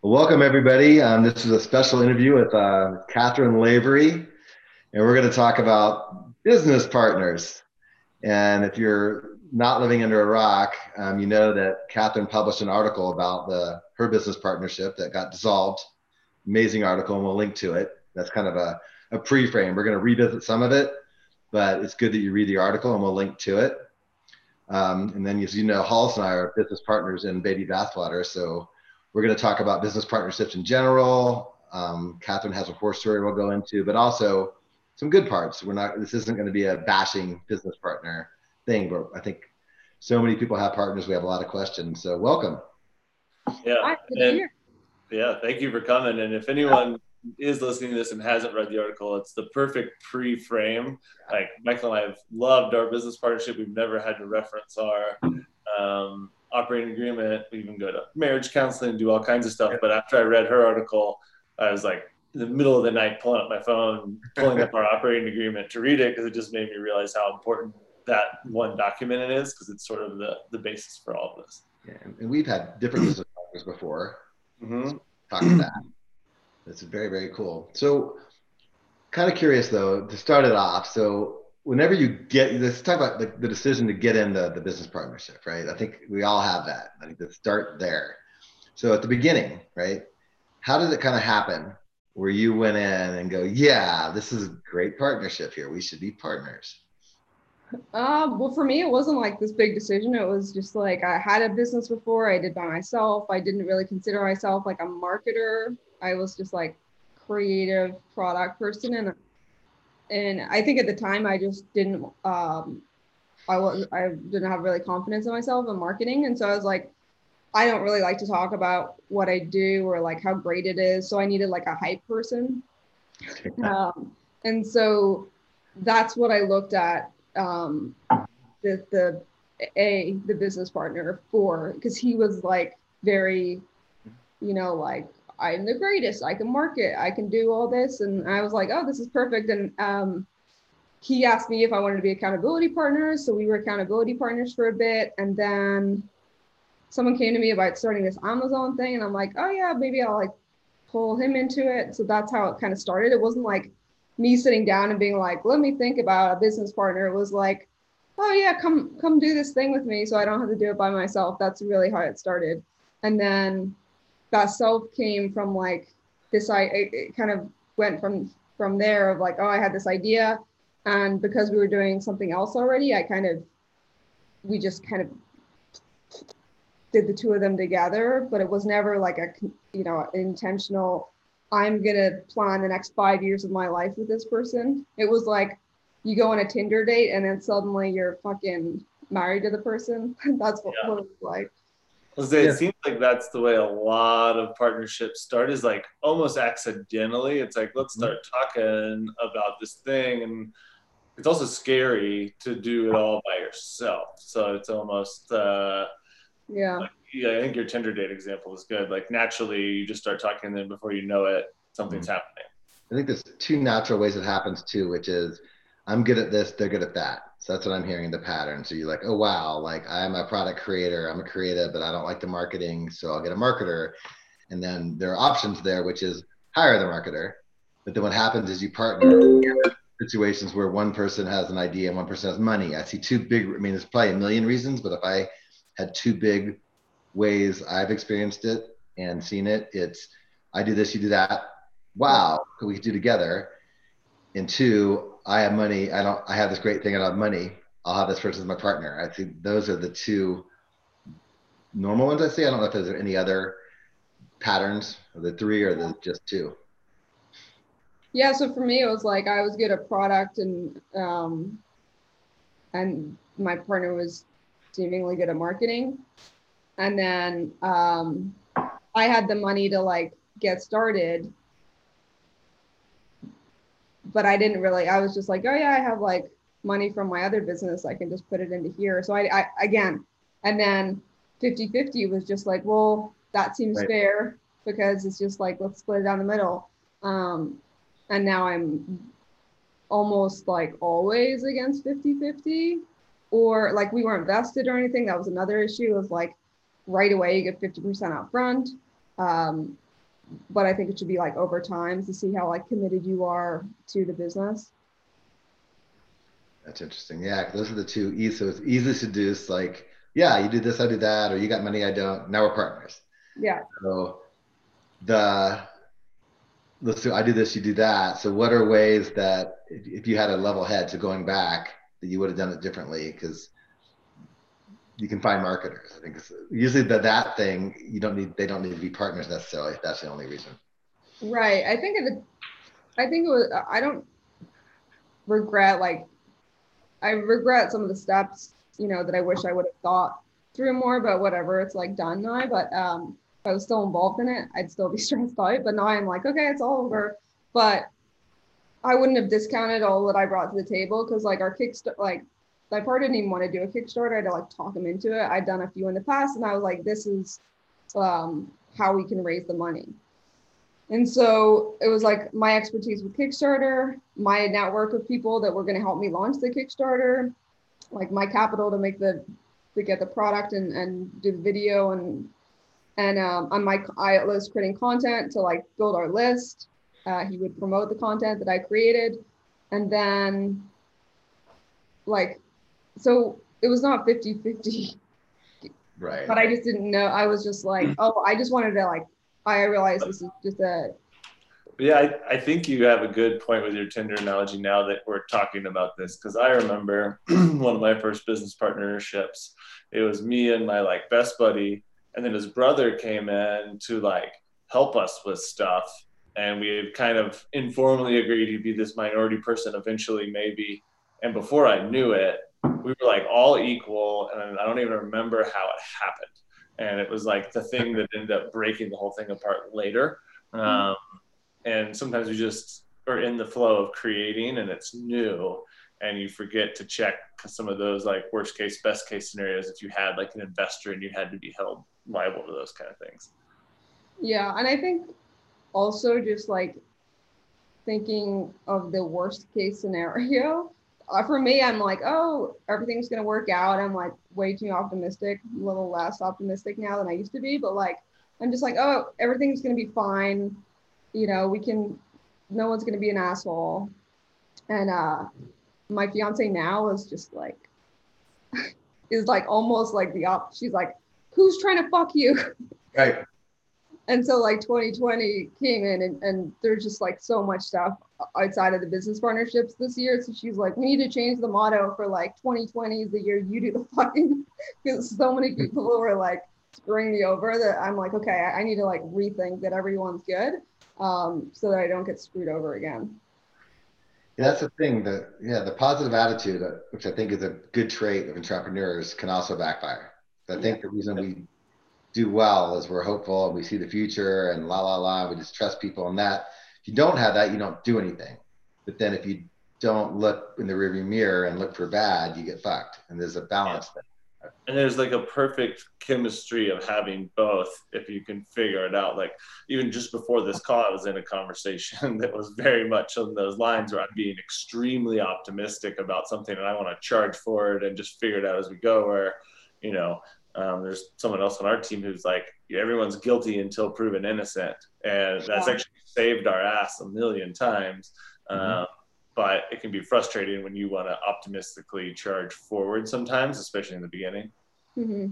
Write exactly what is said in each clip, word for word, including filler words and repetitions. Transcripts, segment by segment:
Well, welcome everybody. Um, this is a special interview with uh, Catherine Lavery, and we're going to talk about business partners. And if you're not living under a rock, um, you know that Catherine published an article about the her business partnership that got dissolved. Amazing article, and we'll link to it. That's kind of a, a pre-frame. We're going to revisit some of it, but it's good that you read the article, and we'll link to it. Um, and then, as you know, Hollis and I are business partners in Baby Bathwater, so we're going to talk about business partnerships in general. Um, Catherine has a horse story we'll go into, but also some good parts. We're not. This isn't going to be a bashing business partner thing, but I think so many people have partners. We have a lot of questions. So welcome. Yeah, Hi, and yeah, thank you for coming. And if anyone is listening to this and hasn't read the article, it's the perfect pre-frame. Like Michael and I have loved our business partnership. We've never had to reference our um, operating agreement. We even go to marriage counseling and do all kinds of stuff. But after I read her article, I was like in the middle of the night pulling up my phone, pulling up our operating agreement to read it, because it just made me realize how important that one document it is, because it's sort of the, the basis for all of this. Yeah, and we've had different business partners before. Mm-hmm. So talk to that. That's very, very cool. So kind of curious though, to start it off. So whenever you get, let's talk about the, the decision to get into the business partnership, right? I think we all have that. I think to start there. So at the beginning, right? How did it kind of happen where you went in and go, yeah, this is a great partnership here. We should be partners. Um, well, for me, it wasn't like this big decision. It was just like I had a business before. I did by myself. I didn't really consider myself like a marketer. I was just like creative product person, and and I think at the time I just didn't. Um, I was I didn't have really confidence in myself in marketing, and so I was like, I don't really like to talk about what I do or like how great it is. So I needed like a hype person, um, and so that's what I looked at. Um, the the a the business partner for, because he was like very, you know, like I'm the greatest, I can market, I can do all this, and I was like, oh, this is perfect. And um, he asked me if I wanted to be accountability partners, so we were accountability partners for a bit, and then someone came to me about starting this Amazon thing, and I'm like, oh yeah, maybe I'll like pull him into it. So that's how it kind of started. It wasn't like me sitting down and being like, let me think about a business partner. It was like, oh yeah, come come do this thing with me so I don't have to do it by myself. That's really how it started. And then that self came from like this, I it, it kind of went from from there of like, oh, I had this idea. And because we were doing something else already, I kind of, we just kind of did the two of them together, but it was never like a, you know, intentional, I'm going to plan the next five years of my life with this person. It was like you go on a Tinder date and then suddenly you're fucking married to the person. That's what, yeah. what it was like. Jose, it yeah. seems like that's the way a lot of partnerships start, is like almost accidentally. It's like, let's start talking about this thing. And it's also scary to do it all by yourself. So it's almost, uh, yeah. Like, yeah, I think your Tinder date example is good. Like naturally, you just start talking, and then before you know it, something's mm-hmm. happening. I think there's two natural ways it happens too, which is I'm good at this, they're good at that. So that's what I'm hearing, the pattern. So you're like, oh wow, like I'm a product creator, I'm a creative, but I don't like the marketing, so I'll get a marketer. And then there are options there, which is hire the marketer. But then what happens is you partner situations where one person has an idea and one person has money. I see two big, I mean, there's probably a million reasons, but if I had two big ways I've experienced it and seen it, it's I do this, you do that. Wow, we could do together. And two, I have money. I don't. I have this great thing. I don't have money. I'll have this person as my partner. I think those are the two normal ones I see. I don't know if there's any other patterns, or the three, or the just two. Yeah. So for me, it was like I was good at product, and um, and my partner was seemingly good at marketing. And then um, I had the money to like get started, but I didn't really, I was just like, oh yeah, I have like money from my other business. I can just put it into here. So I, I again, and then fifty fifty was just like, well, that seems right. fair, because it's just like, let's split it down the middle. Um, and now I'm almost like always against fifty fifty, or like we weren't vested or anything. That was another issue of like, right away you get fifty percent up front. Um, but I think it should be like over time to see how like committed you are to the business. That's interesting. Yeah, those are the two easy. So it's easily seduced. Like, yeah, you do this, I do that, or you got money, I don't. Now we're partners. Yeah. So the let's do I do this, you do that. So what are ways that if, if you had a level head to going back that you would have done it differently? Because you can find marketers. I think it's, usually the that thing you don't need. They don't need to be partners necessarily. If that's the only reason. Right. I think it. I think it was. I don't regret like. I regret some of the steps, you know, that I wish I would have thought through more. But whatever, it's like done now. But um, if I was still involved in it, I'd still be stressed out. But now I'm like, okay, it's all over. But I wouldn't have discounted all that I brought to the table because like our Kickstarter, like my part didn't even want to do a Kickstarter. I had to like talk him into it. I'd done a few in the past, and I was like, this is um, how we can raise the money. And so it was like my expertise with Kickstarter, my network of people that were going to help me launch the Kickstarter, like my capital to make the to get the product and, and do the video and and um, on my I was creating content to like build our list. Uh, he would promote the content that I created, and then like so it was not fifty fifty. Right. But I just didn't know. I was just like, oh, I just wanted to like, I realized this is just a. Yeah, I, I think you have a good point with your Tinder analogy now that we're talking about this. Because I remember one of my first business partnerships, it was me and my like best buddy. And then his brother came in to like help us with stuff. And we had kind of informally agreed he'd be this minority person eventually, maybe. And before I knew it, we were like all equal, and I don't even remember how it happened. And it was like the thing that ended up breaking the whole thing apart later. Um, and sometimes we just are in the flow of creating and it's new, and you forget to check some of those like worst case, best case scenarios if you had like an investor and you had to be held liable to those kind of things. Yeah, and I think also just like thinking of the worst case scenario. Uh, for me, I'm like, oh, everything's going to work out. I'm like way too optimistic, a little less optimistic now than I used to be. But like, I'm just like, oh, everything's going to be fine. You know, we can, no one's going to be an asshole. And uh, my fiance now is just like, is like almost like the op. She's like, who's trying to fuck you? Right. And so like twenty twenty came in and, and there's just like so much stuff outside of the business partnerships this year. So she's like, we need to change the motto for like twenty twenty is the year you do the fucking, because so many people who were like screwing me over that I'm like, okay, I, I need to like rethink that everyone's good um, so that I don't get screwed over again. Yeah, that's the thing that, yeah, the positive attitude, uh, which I think is a good trait of entrepreneurs, can also backfire. I think yeah. the reason we do well is we're hopeful, we see the future and la, la, la, we just trust people and that. If you don't have that, you don't do anything. But then if you don't look in the rearview mirror and look for bad, you get fucked. And there's a balance yeah. there. And there's like a perfect chemistry of having both if you can figure it out. Like even just before this call, I was in a conversation that was very much on those lines where I'm being extremely optimistic about something and I want to charge for it and just figure it out as we go, where, you know, Um, there's someone else on our team who's like, yeah, everyone's guilty until proven innocent. And that's yeah. actually saved our ass a million times. Mm-hmm. Um, but it can be frustrating when you want to optimistically charge forward sometimes, especially in the beginning. Mm-hmm.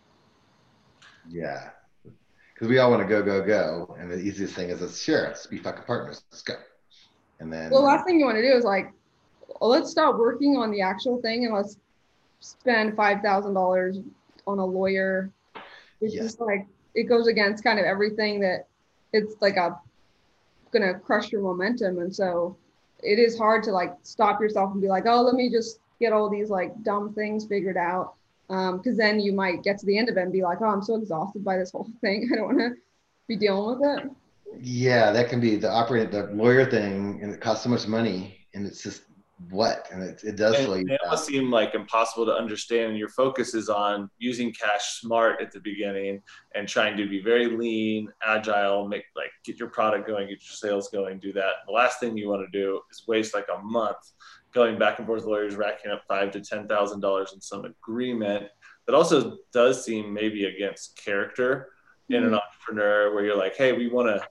Yeah. Because we all want to go, go, go. And the easiest thing is, let's sure, let's be fucking partners. Let's go. And then. Well, the last thing you want to do is like, well, let's stop working on the actual thing and let's spend five thousand dollars on a lawyer. It's yeah. just like it goes against kind of everything that it's like a gonna crush your momentum, and so it is hard to like stop yourself and be like, oh, let me just get all these like dumb things figured out, um because then you might get to the end of it and be like, oh, I'm so exhausted by this whole thing, I don't want to be dealing with it. Yeah, that can be the operating the lawyer thing, and it costs so much money, and it's just what and it, it does and slow you it must seem like impossible to understand. Your focus is on using cash smart at the beginning and trying to be very lean, agile, make like get your product going, get your sales going, do that. The last thing you want to do is waste like a month going back and forth with lawyers, racking up five to ten thousand dollars in some agreement that also does seem maybe against character in an entrepreneur, where you're like, hey, we want to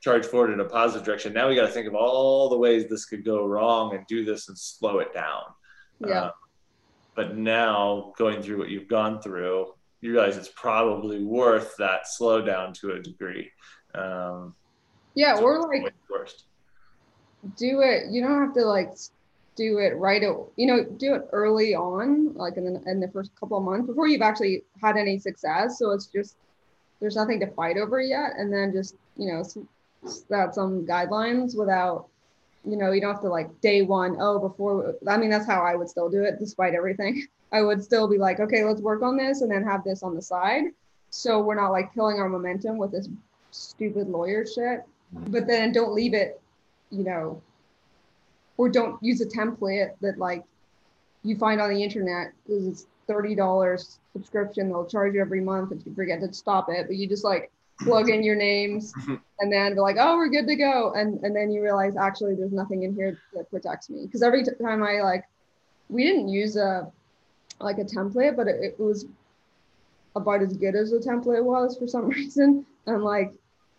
charge forward in a positive direction. Now we got to think of all the ways this could go wrong and do this and slow it down. Yeah. Uh, but now going through what you've gone through, you realize it's probably worth that slowdown to a degree. Um, yeah, so or like worst. do it. You don't have to like do it right. At, you know, do it early on, like in the, in the first couple of months before you've actually had any success. So it's just, there's nothing to fight over yet. And then just, you know, set some guidelines without, you know, you don't have to like day one, oh, before, I mean, that's how I would still do it despite everything. I would still be like, okay, let's work on this and then have this on the side. So we're not like killing our momentum with this stupid lawyer shit, but then don't leave it, you know, or don't use a template that like you find on the internet because it's thirty dollars subscription. They'll charge you every month if you forget to stop it, but you just like plug in your names and then be like, oh, we're good to go. And, and then you realize actually there's nothing in here that protects me. Because every time I like, we didn't use a, like a template, but it, it was about as good as the template was for some reason. And like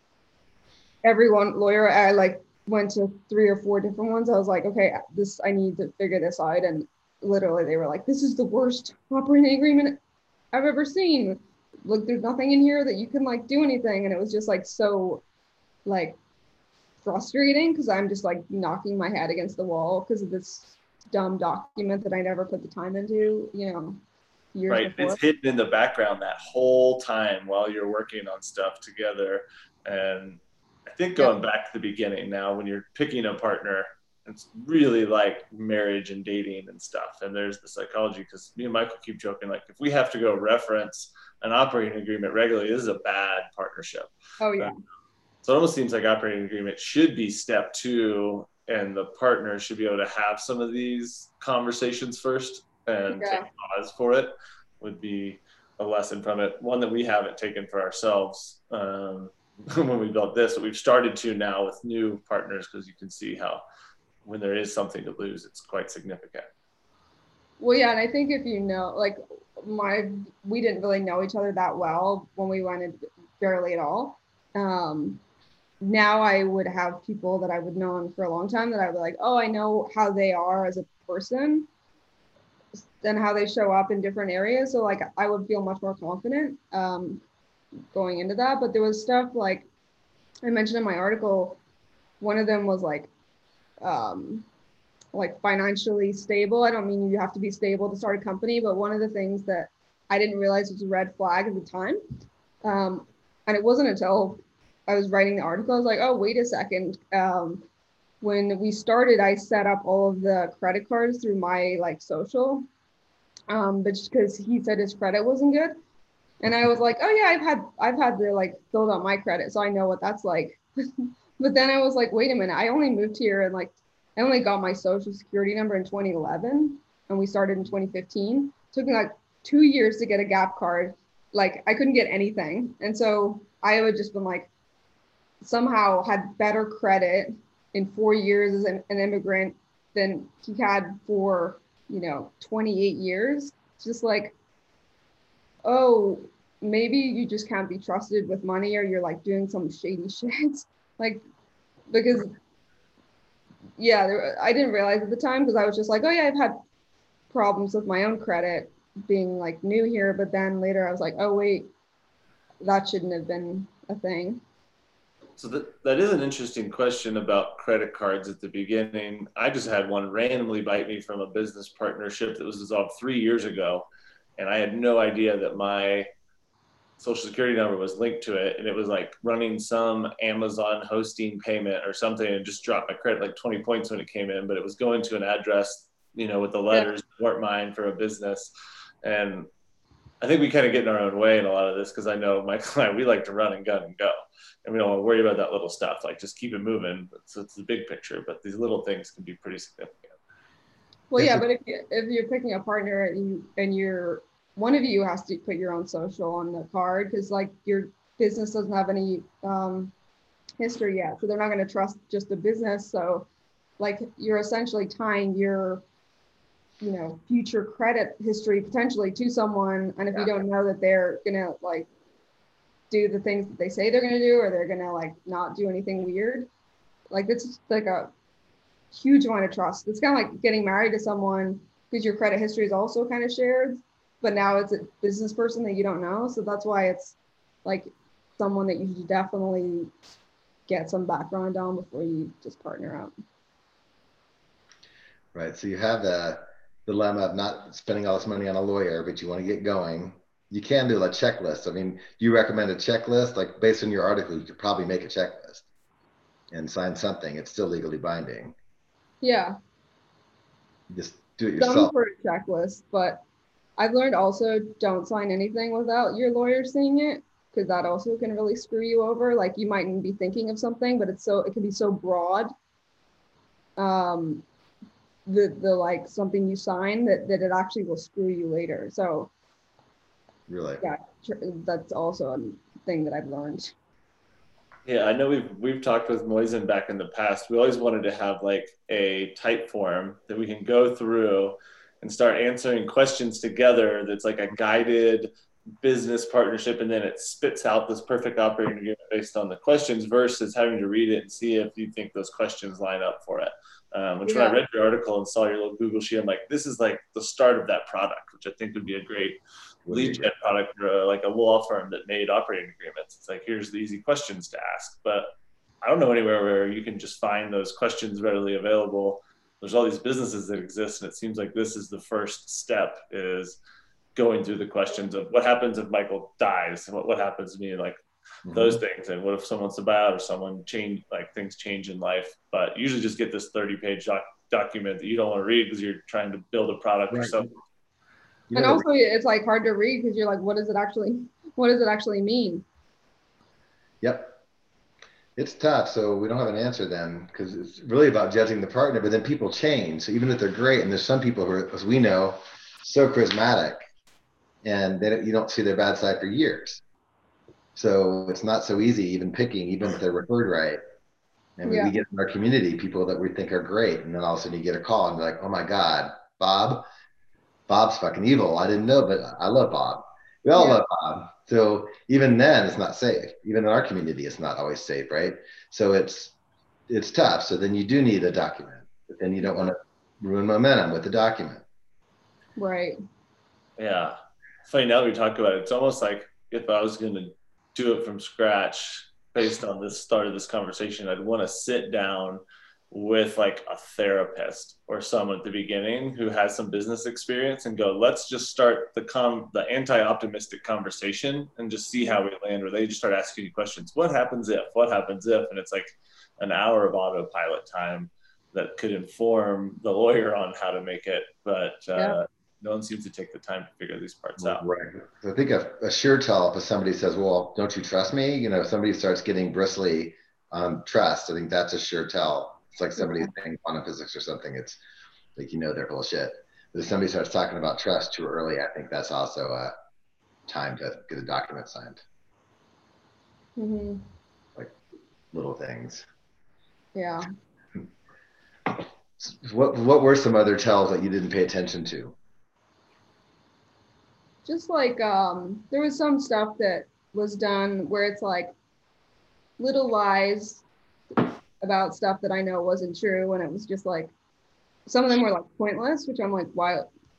everyone lawyer, I like went to three or four different ones. I was like, okay, this, I need to figure this out. And literally they were like, this is the worst operating agreement I've ever seen. Like, there's nothing in here that you can like do anything. And it was just like, so like frustrating because I'm just like knocking my head against the wall because of this dumb document that I never put the time into, you know, years right. before. It's hidden in the background that whole time while you're working on stuff together. And I think going yeah. back to the beginning now, when you're picking a partner, it's really like marriage and dating and stuff. And there's the psychology, because me and Michael keep joking, like if we have to go reference an operating agreement regularly, this is a bad partnership. Oh yeah. Um, so it almost seems like operating agreement should be step two, and the partner should be able to have some of these conversations first and yeah. take pause for it would be a lesson from it. One that we haven't taken for ourselves um, when we built this, but we've started to now with new partners, because you can see how when there is something to lose, it's quite significant. Well, yeah, and I think if you know, like my, we didn't really know each other that well when we went in, barely at all. Um, now I would have people that I would know for a long time that I would be like, oh, I know how they are as a person and how they show up in different areas. So like, I would feel much more confident um, going into that. But there was stuff like I mentioned in my article, one of them was like, um, like financially stable. I don't mean you have to be stable to start a company, but one of the things that I didn't realize was a red flag at the time. Um, and it wasn't until I was writing the article, I was like, oh, wait a second. Um, when we started, I set up all of the credit cards through my like social, um, but just because he said his credit wasn't good. And I was like, oh yeah, I've had, I've had to like build up my credit. So I know what that's like. But then I was like, wait a minute, I only moved here and like, I only got my social security number in twenty eleven and we started in twenty fifteen. It took me like two years to get a Gap card. Like I couldn't get anything. And so I would just been like, somehow had better credit in four years as an, an immigrant than he had for, you know, twenty-eight years. It's just like, oh, maybe you just can't be trusted with money or you're like doing some shady shit. Like, because yeah, there, I didn't realize at the time because I was just like, oh yeah, I've had problems with my own credit being like new here. But then later I was like, oh wait, that shouldn't have been a thing. So that, that is an interesting question about credit cards at the beginning. I just had one randomly bite me from a business partnership that was dissolved three years ago. And I had no idea that my social security number was linked to it. And it was like running some Amazon hosting payment or something, and just dropped my credit like twenty points when it came in, but it was going to an address, you know, with the letters yeah. weren't mine for a business. And I think we kind of get in our own way in a lot of this, because I know my client, we like to run and gun and go. And we don't want to worry about that little stuff. Like just keep it moving. So it's the big picture, but these little things can be pretty significant. Well, yeah, but if, you, if you're picking a partner and, you, and you're, one of you has to put your own social on the card, because like your business doesn't have any um, history yet. So they're not going to trust just the business. So like you're essentially tying your, you know, future credit history potentially to someone. And if yeah. you don't know that they're going to like do the things that they say they're going to do, or they're going to like not do anything weird. Like it's like a huge amount of trust. It's kind of like getting married to someone because your credit history is also kind of shared, but now it's a business person that you don't know. So that's why it's like someone that you should definitely get some background on before you just partner up. Right. So you have the dilemma of not spending all this money on a lawyer, but you want to get going. You can do a checklist. I mean, you recommend a checklist, like based on your article, you could probably make a checklist and sign something. It's still legally binding. Yeah. Just do it Some yourself. for a checklist, but I've learned also don't sign anything without your lawyer seeing it, because that also can really screw you over. Like you mightn't be thinking of something, but it's so, it can be so broad. Um, the, the like something you sign that, that it actually will screw you later. So Really? yeah, that's also a thing that I've learned. Yeah, I know we've we've talked with Moisen back in the past. We always wanted to have like a type form that we can go through and start answering questions together. That's like a guided business partnership, and then it spits out this perfect operating agreement based on the questions versus having to read it and see if you think those questions line up for it. Um, which yeah. When I read your article and saw your little Google sheet, I'm like, this is like the start of that product, which I think would be a great lead gen product for a, like a law firm that made operating agreements. It's like, here's the easy questions to ask. But I don't know anywhere where you can just find those questions readily available. There's all these businesses that exist, and it seems like this is the first step, is going through the questions of what happens if Michael dies, what, what happens to me, like mm-hmm. those things, and what if someone's about or someone change, like things change in life. But usually just get this thirty page doc- document that you don't want to read because you're trying to build a product right. or something. You and also it's like hard to read because you're like, what does it actually, what does it actually mean? Yep. It's tough. So we don't have an answer then, because it's really about judging the partner, but then people change. So even if they're great, and there's some people who are, as we know, so charismatic, and they don't, you don't see their bad side for years. So it's not so easy even picking, even if they're referred right. And yeah. we get in our community people that we think are great, and then all of a sudden you get a call and you're like, oh my God, Bob, Bob's fucking evil. I didn't know, but I love Bob. We all yeah. love Bob. So even then it's not safe. Even in our community, it's not always safe, right? So it's it's tough. So then you do need a document, but then you don't want to ruin momentum with the document. Right. Yeah. Funny, now that we talk about it, it's almost like if I was going to do it from scratch based on this start of this conversation, I'd want to sit down with like a therapist or someone at the beginning who has some business experience and go, let's just start the com the anti-optimistic conversation and just see how we land, where they just start asking you questions. What happens if, what happens if, and it's like an hour of autopilot time that could inform the lawyer on how to make it. But uh, yeah. no one seems to take the time to figure these parts out. Right. So I think a, a sure tell if somebody says, well, don't you trust me? You know, if somebody starts getting bristly on trust, I think that's a sure tell. It's like somebody saying quantum physics or something. It's like, you know, they're full of shit. But if somebody starts talking about trust too early, I think that's also a time to get a document signed. Mm-hmm. Like little things. Yeah. What What were some other tells that you didn't pay attention to? Just like um, there was some stuff that was done where it's like little lies about stuff that I know wasn't true, and it was just like some of them were like pointless, which I'm like, why?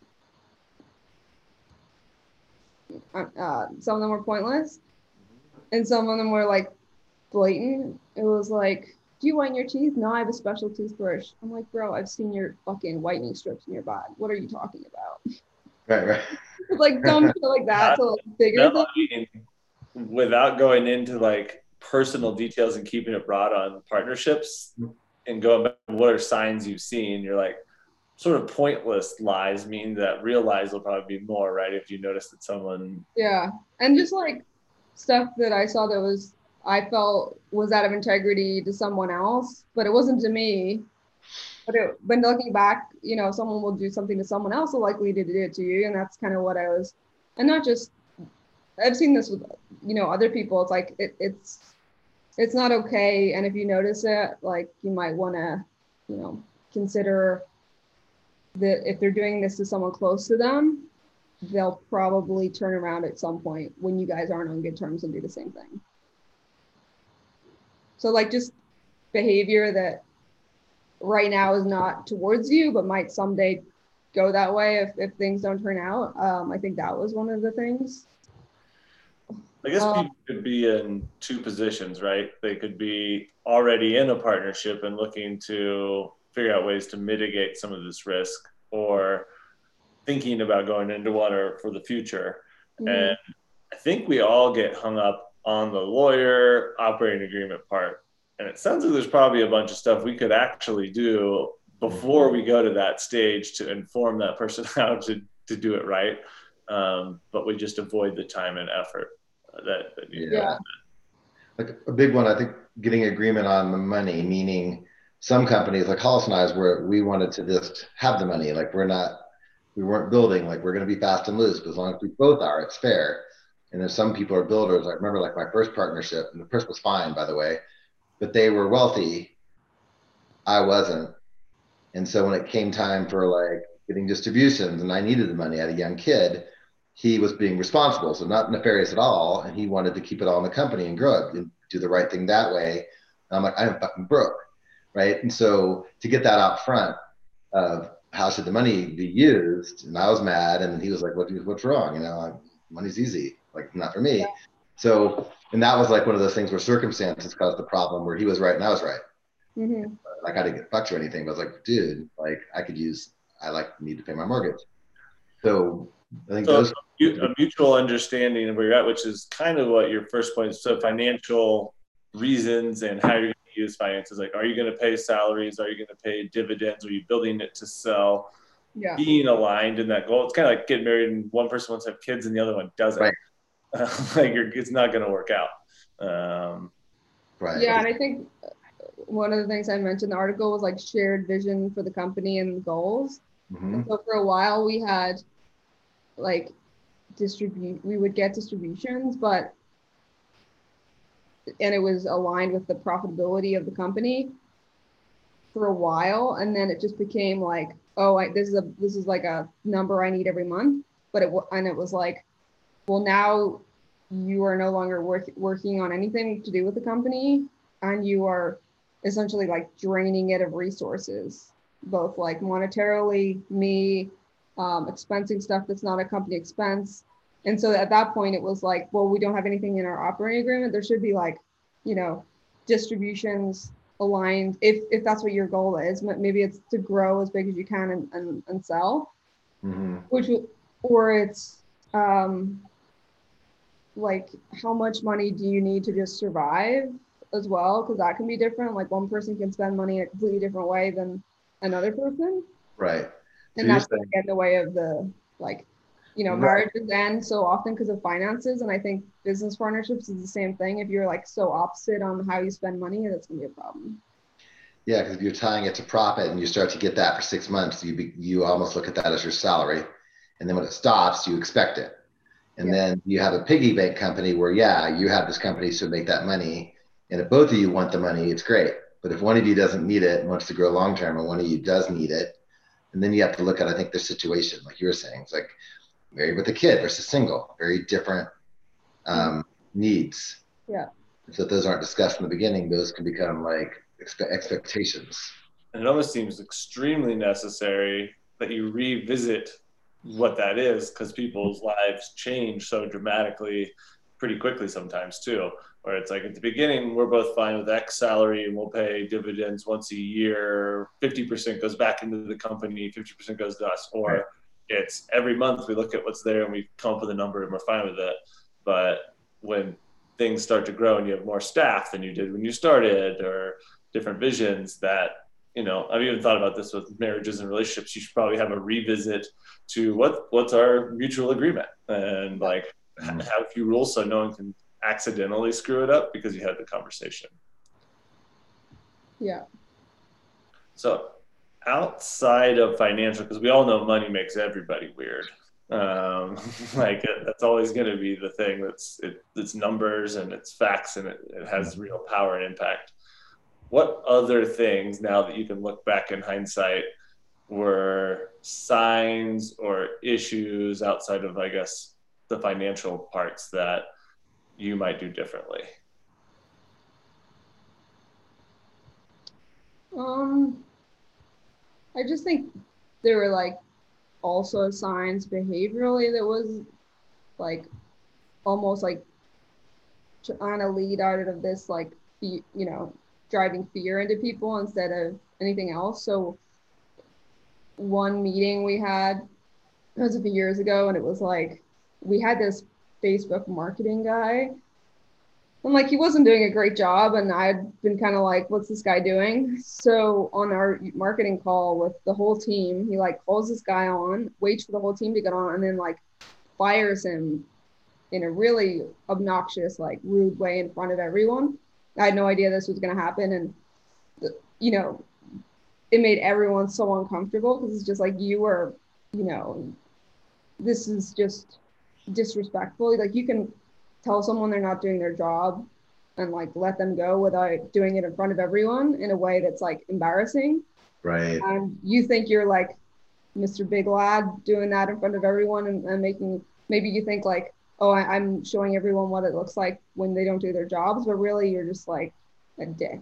Uh, some of them were pointless, and some of them were like blatant. It was like, do you whiten your teeth? No, I have a special toothbrush. I'm like, bro, I've seen your fucking whitening strips in your body. What are you talking about? Right, right. Like dumb shit like that. So like bigger no, things. Without going into like personal details and keeping it broad on partnerships and going back to what are signs you've seen, you're like, sort of pointless lies mean that real lies will probably be more, right? If you notice that someone. Yeah. And just like stuff that I saw that was, I felt was out of integrity to someone else, but it wasn't to me. But it, when looking back, you know, someone will do something to someone else, so likely to do it to you. And that's kind of what I was, and not just, I've seen this with, you know, other people. It's like, it, it's, it's not okay. And if you notice it, like you might want to, you know, consider that if they're doing this to someone close to them, they'll probably turn around at some point when you guys aren't on good terms and do the same thing. So like just behavior that right now is not towards you, but might someday go that way if, if things don't turn out. Um, I think that was one of the things. I guess Um, people could be in two positions, right? They could be already in a partnership and looking to figure out ways to mitigate some of this risk, or thinking about going into one or for the future. Mm-hmm. And I think we all get hung up on the lawyer operating agreement part. And it sounds like there's probably a bunch of stuff we could actually do before we go to that stage to inform that person how to, to do it right. Um, but we just avoid the time and effort that, that you yeah. Like a big one, I think, getting agreement on the money, meaning some companies like Hollis and I's, where we wanted to just have the money. Like we're not, we weren't building like we're going to be fast and loose, but as long as we both are, it's fair. And then some people are builders. I remember like my first partnership, and the person was fine, by the way, but they were wealthy. I wasn't. And so when it came time for like getting distributions and I needed the money, I had a young kid, he was being responsible. So not nefarious at all. And he wanted to keep it all in the company and grow it and do the right thing that way. And I'm like, I'm fucking broke. Right. And so to get that out front of how should the money be used? And I was mad. And he was like, what, what's wrong? You know, like, money's easy, like not for me. Yeah. So, and that was like one of those things where circumstances caused the problem, where he was right and I was right. Mm-hmm. Like I didn't get fucked or anything, but I was like, dude, like I could use, I like need to pay my mortgage. So I think so those a mutual understanding of where you're at, which is kind of what your first point is. So financial reasons and how you're going to use finances. Like, are you going to pay salaries? Are you going to pay dividends? Are you building it to sell? Yeah. Being aligned in that goal. It's kind of like getting married and one person wants to have kids and the other one doesn't. Right. Uh, like you're, it's not going to work out. Um, right. Yeah, and I think one of the things I mentioned in the article was like shared vision for the company and goals. Mm-hmm. And so for a while we had like distribute, we would get distributions, but, and it was aligned with the profitability of the company for a while. And then it just became like, oh, I, this is a, this is like a number I need every month. But it, and it was like, well, now you are no longer work, working on anything to do with the company, and you are essentially like draining it of resources, both like monetarily, me, um, expensing stuff that's not a company expense. And so at that point it was like, well, we don't have anything in our operating agreement. There should be like, you know, distributions aligned if if that's what your goal is. Maybe it's to grow as big as you can and, and, and sell, mm-hmm. which, or it's um, like how much money do you need to just survive as well, because that can be different. Like one person can spend money in a completely different way than another person. Right. And so that's going to get in the way of the, like, you know, right. Marriages end so often because of finances. And I think business partnerships is the same thing. If you're like so opposite on how you spend money, that's going to be a problem. Yeah, because if you're tying it to profit and you start to get that for six months, you be, you almost look at that as your salary. And then when it stops, you expect it. And yeah. Then you have a piggy bank company where, yeah, you have this company to make that money. And if both of you want the money, it's great. But if one of you doesn't need it and wants to grow long term, and one of you does need it, and then you have to look at, I think, their situation, like you were saying, it's like married with a kid versus single, very different um, mm-hmm. needs. Yeah. So if those aren't discussed in the beginning, those can become like expe- expectations. And it almost seems extremely necessary that you revisit what that is, because people's lives change so dramatically pretty quickly sometimes too, where it's like at the beginning we're both fine with X salary and we'll pay dividends once a year, fifty percent goes back into the company, fifty percent goes to us, or right. It's every month we look at what's there and we come up with a number and we're fine with it. But when things start to grow and you have more staff than you did when you started, or different visions, that, you know, I've even thought about this with marriages and relationships. You should probably have a revisit to what what's our mutual agreement, and like mm-hmm. have a few rules so no one can accidentally screw it up because you had the conversation. Yeah. So outside of financial, because we all know money makes everybody weird. Um, like that's always going to be the thing. That's it, it's numbers and it's facts, and it, it has real power and impact. What other things, now that you can look back in hindsight, were signs or issues outside of, I guess, the financial parts that you might do differently? Um, I just think there were like also signs behaviorally that was like almost like trying to lead out of this like you know driving fear into people instead of anything else. So one meeting we had, it was a few years ago, and it was like we had this Facebook marketing guy, and like he wasn't doing a great job, and I'd been kind of like, what's this guy doing? So on our marketing call with the whole team, he like calls this guy on, waits for the whole team to get on, and then like fires him in a really obnoxious, like rude way in front of everyone. I had no idea this was going to happen, and you know it made everyone so uncomfortable because it's just like you were, you know, this is just disrespectful. Like you can tell someone they're not doing their job and like let them go without doing it in front of everyone in a way that's like embarrassing. Right. And you think you're like Mister Big Lad doing that in front of everyone and, and making, maybe you think like, oh, I, I'm showing everyone what it looks like when they don't do their jobs, but really you're just like a dick.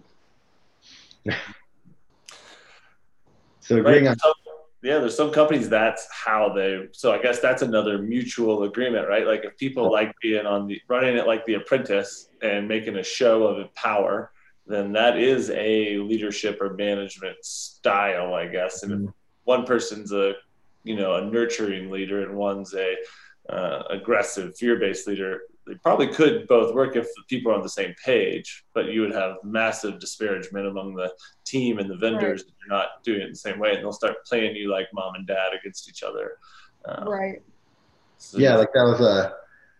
So agreeing on. So, yeah, there's some companies that's how they. So I guess that's another mutual agreement, right? Like if people like being on the running it like The Apprentice and making a show of power, then that is a leadership or management style, I guess. And mm-hmm. if one person's a, you know, a nurturing leader and one's a uh, aggressive, fear-based leader, they probably could both work if the people are on the same page, but you would have massive disparagement among the team and the vendors right. if you're not doing it the same way, and they'll start playing you like mom and dad against each other. Um, right. So yeah, like that was a,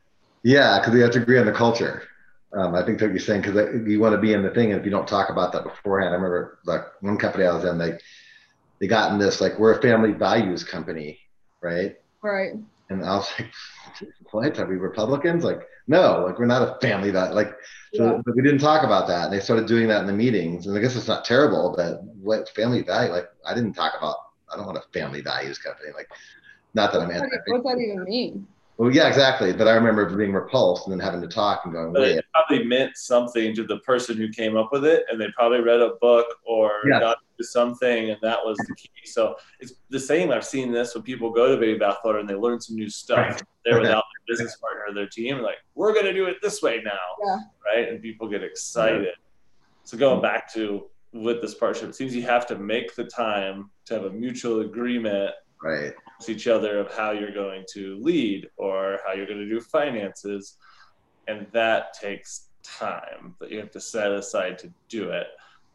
yeah, because we have to agree on the culture. Um, I think that you're saying, because you want to be in the thing, and if you don't talk about that beforehand, I remember like one company I was in, they they got in this, like, we're a family values company, right? Right. And I was like, what? Are we Republicans? Like, no, like we're not a family that like, so yeah. But we didn't talk about that. And they started doing that in the meetings. And I guess it's not terrible, but what family value? Like, I didn't talk about, I don't want a family values company. Like, not that I'm anti. What's that even mean? Well, yeah, exactly. But I remember being repulsed and then having to talk and going, but wait. It probably meant something to the person who came up with it, and they probably read a book or yeah. got into something, and that was the key. So it's the same. I've seen this when people go to Baby Bathwater and they learn some new stuff. Right. They're without their business partner or their team, like, we're going to do it this way now, yeah. right? And people get excited. Yeah. So going back to with this partnership, it seems you have to make the time to have a mutual agreement right. with each other of how you're going to lead or how you're going to do finances. And that takes time that you have to set aside to do it.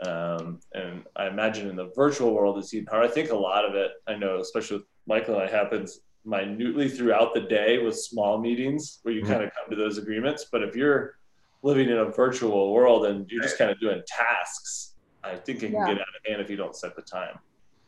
Um, and I imagine in the virtual world it's even hard. I think a lot of it, I know, especially with Michael and I, happens minutely throughout the day with small meetings where you mm-hmm. kind of come to those agreements. But if you're living in a virtual world and you're just kind of doing tasks, I think it can yeah. get out of hand if you don't set the time.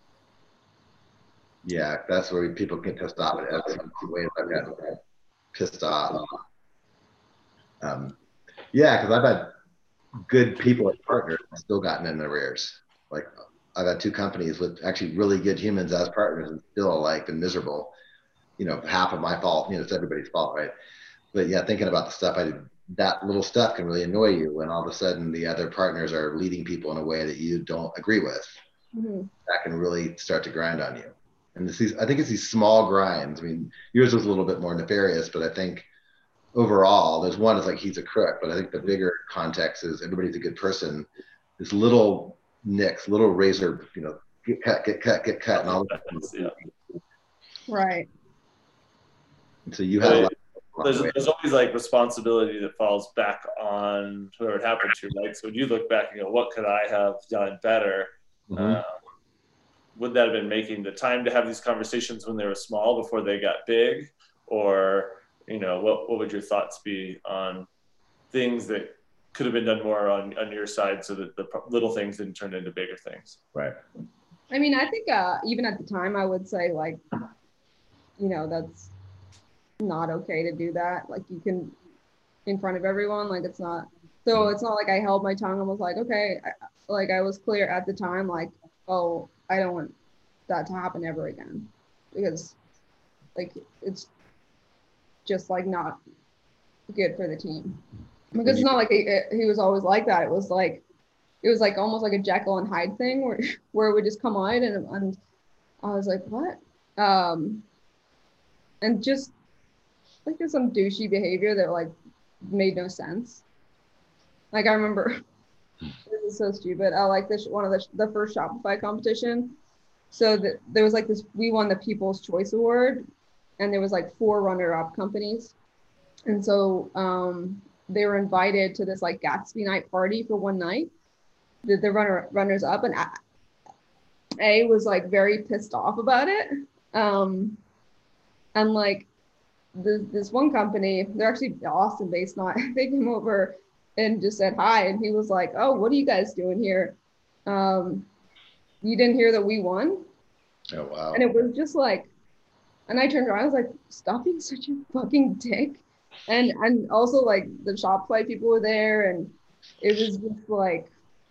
Yeah, that's where people get pissed off. That's the way I got pissed off. Um, yeah, because I've had good people as partners and still gotten in the rears. Like I've had two companies with actually really good humans as partners and still like been miserable. You know, half of my fault. You know, it's everybody's fault, right? But yeah, thinking about the stuff I did, that little stuff can really annoy you when all of a sudden the other partners are leading people in a way that you don't agree with. Mm-hmm. That can really start to grind on you. And this is, I think it's these small grinds. I mean, yours was a little bit more nefarious, but I think overall, there's one is like he's a crook, but I think the bigger context is everybody's a good person. This little nicks, little razor, you know, get cut, get cut, get cut, and all that. Yeah. Right. And so you have a lot. There's, there's always like responsibility that falls back on whoever it happened to, right? So when you look back and go, what could I have done better? Mm-hmm. Uh, would that have been making the time to have these conversations when they were small before they got big? Or, you know, what, what would your thoughts be on things that could have been done more on, on your side so that the little things didn't turn into bigger things? Right. I mean, I think uh, even at the time, I would say like, you know, that's not okay to do that. Like you can, in front of everyone, like it's not, so it's not like I held my tongue and was like, okay, I, like I was clear at the time, like, oh, I don't want, that to happen ever again, because like it's just like not good for the team. Because it's not like he, he was always like that. It was like it was like almost like a Jekyll and Hyde thing where where it would just come out, and and I was like, what? Um, and just like there's some douchey behavior that like made no sense. Like I remember, this is so stupid. I like this one of the the first Shopify competition. So that there was like this, we won the People's Choice Award, and there was like four runner-up companies, and so um, they were invited to this like Gatsby night party for one night. The, the runner runners up, and A was like very pissed off about it. Um, and like the, this one company, they're actually Austin based, not, they came over and just said hi. And he was like, oh, what are you guys doing here? Um, you didn't hear that we won? Oh, wow. And it was just like, and I turned around, I was like, stop being such a fucking dick. And, and also like the Shopify people were there, and it was just like,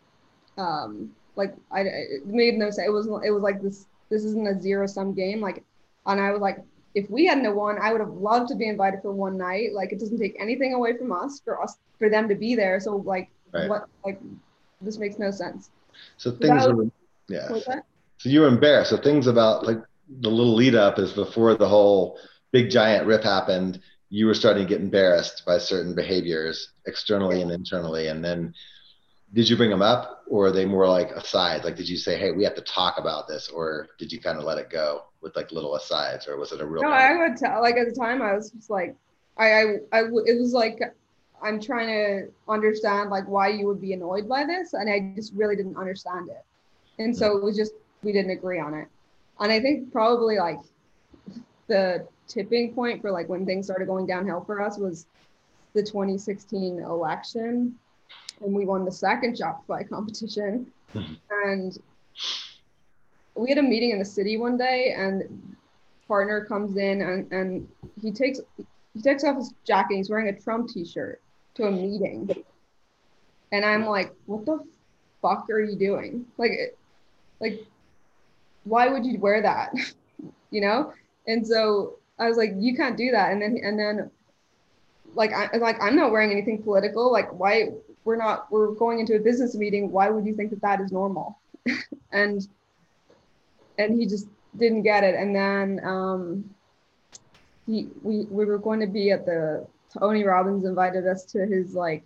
um, like I, it made no sense. It was, it was like this, this isn't a zero sum game. Like, and I was like, if we hadn't won, I would have loved to be invited for one night. Like, it doesn't take anything away from us for us, for them to be there. So like, right. what, like, this makes no sense. So things so were, yeah. So you were embarrassed. So things about like the little lead up is before the whole big giant rip happened, you were starting to get embarrassed by certain behaviors externally yeah. and internally. And then did you bring them up, or are they more like asides? Like, did you say, hey, we have to talk about this, or did you kind of let it go with like little asides, or was it a real? No, I would tell, like at the time I was just like, I, I, I, it was like, I'm trying to understand like why you would be annoyed by this. And I just really didn't understand it. And so it was just, we didn't agree on it. And I think probably like the tipping point for like when things started going downhill for us was the twenty sixteen election. And we won the second Shopify competition. Mm-hmm. And we had a meeting in the city one day, and partner comes in and, and he takes he takes off his jacket. He's wearing a Trump t-shirt to a meeting. And I'm like, what the fuck are you doing? Like, like, why would you wear that? You know? And so I was like, you can't do that. And then, and then like, I like, I'm not wearing anything political. Like, why we're not, we're going into a business meeting. Why would you think that that is normal? and, and he just didn't get it. And then um, he, we, we were going to be at the, Tony Robbins invited us to his like,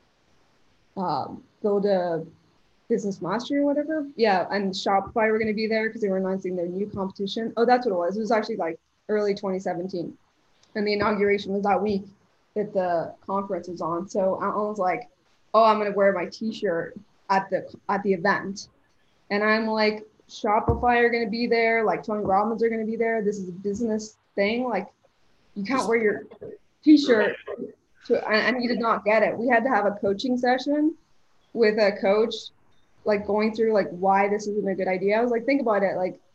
um, go to Business Mastery or whatever. Yeah, and Shopify were going to be there because they were announcing their new competition. Oh, that's what it was. It was actually like early twenty seventeen. And the inauguration was that week that the conference was on. So I was like, oh, I'm going to wear my t-shirt at the at the event. And I'm like, Shopify are going to be there. Like Tony Robbins are going to be there. This is a business thing. Like, you can't wear your t-shirt. To, and he did not get it. We had to have a coaching session with a coach, like going through like why this isn't a good idea. I was like, think about it. Like,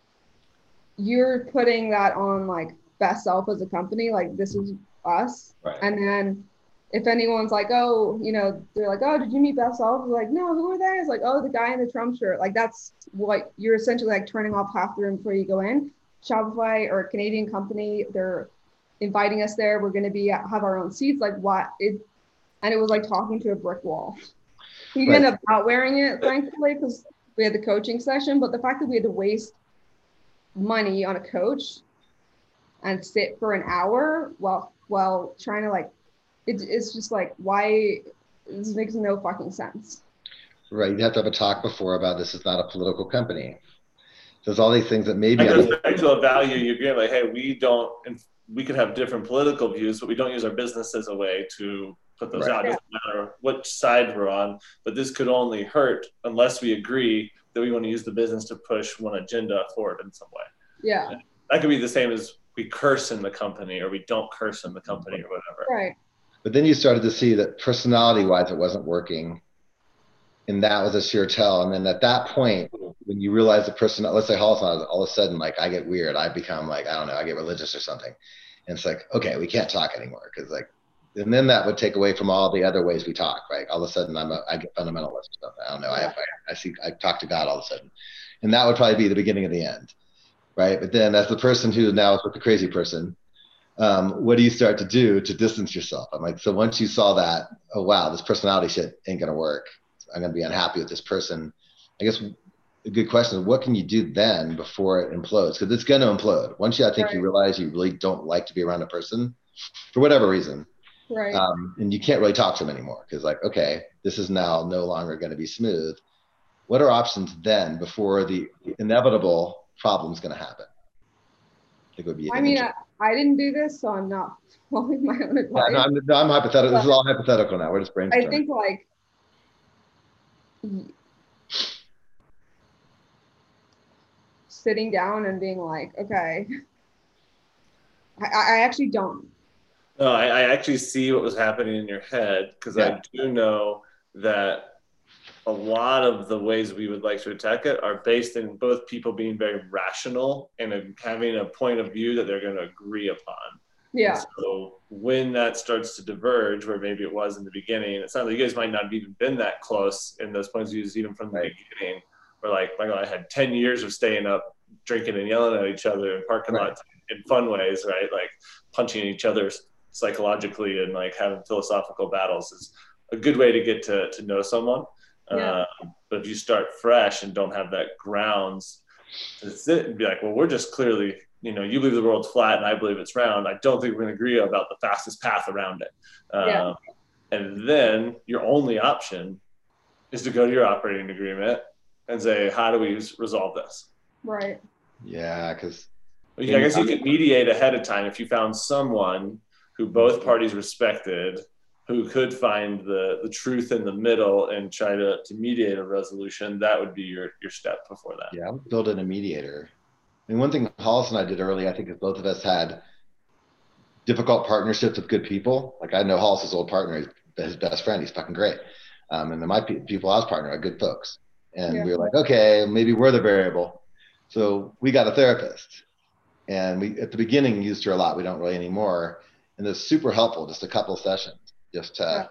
you're putting that on like Best Self as a company. Like, this is us. Right. And then if anyone's like, oh, you know, they're like, oh, did you meet Best Self? We're like, no, who are they? It's like, oh, the guy in the Trump shirt. Like, that's what you're essentially like turning off half the room before you go in. Shopify or a Canadian company, they're inviting us there. We're going to be have our own seats. Like, what it, and it was like talking to a brick wall. We right. ended up not wearing it, thankfully, because we had the coaching session. But the fact that we had to waste money on a coach and sit for an hour while while trying to like, it, it's just like, why? This makes no fucking sense. Right. You have to have a talk before about this is not a political company. There's all these things that maybe. It goes back to a value you give, like, hey, we don't. We could have different political views, but we don't use our business as a way to put those right. out. It doesn't matter which side we're on, but this could only hurt unless we agree that we want to use the business to push one agenda forward in some way. Yeah. And that could be the same as we curse in the company or we don't curse in the company or whatever. Right. But then you started to see that personality-wise it wasn't working. And that was a sure tell. And then at that point, when you realize the person, let's say all of a sudden, like I get weird, I become like, I don't know, I get religious or something. And it's like, okay, we can't talk anymore. Cause like, and then that would take away from all the other ways we talk, right? All of a sudden, I'm a, I get fundamentalist stuff. I don't know. I, I, I see, I talk to God all of a sudden, and that would probably be the beginning of the end, right? But then, as the person who now is with the crazy person, um, what do you start to do to distance yourself? I'm like, so once you saw that, oh wow, this personality shit ain't gonna work. I'm gonna be unhappy with this person. I guess a good question is, what can you do then before it implodes? Because it's gonna implode. Once you, I think, right. you realize you really don't like to be around a person for whatever reason. Right. Um, and you can't really talk to them anymore because, like, okay, this is now no longer going to be smooth. What are options then before the inevitable problem is going to happen? I think it would be. I mean, I, I didn't do this, so I'm not following my own advice. Yeah, no, I'm, no, I'm hypothetical. But this is all hypothetical now. We're just brainstorming. I think like sitting down and being like, okay, I, I actually don't. No, I, I actually see what was happening in your head because yeah. I do know that a lot of the ways we would like to attack it are based in both people being very rational and a, having a point of view that they're going to agree upon. Yeah. And so when that starts to diverge, where maybe it was in the beginning, it sounds like you guys might not have even been that close in those points of views even from the right. beginning. Where like, Michael, I had ten years of staying up, drinking and yelling at each other in parking right. lots in fun ways, right? Like punching each other's psychologically and like having philosophical battles is a good way to get to, to know someone. Yeah. Uh, but if you start fresh and don't have that grounds to sit and be like, well, we're just clearly, you know, you believe the world's flat and I believe it's round. I don't think we're going to agree about the fastest path around it. Uh, yeah. And then your only option is to go to your operating agreement and say, how do we resolve this? Right. Yeah. Cause well, I guess you could mediate ahead of time if you found someone who both parties respected, who could find the, the truth in the middle and try to, to mediate a resolution. That would be your, your step before that. Yeah, build in a mediator. And one thing Hollis and I did early, I think, is both of us had difficult partnerships with good people. Like I know Hollis's old partner, his best friend, he's fucking great. Um, and then my pe- people I was partnering are good folks. And yeah. we were like, okay, maybe we're the variable. So we got a therapist. And we, at the beginning, used her a lot. We don't really anymore. And it's super helpful, just a couple sessions, just to. Yeah.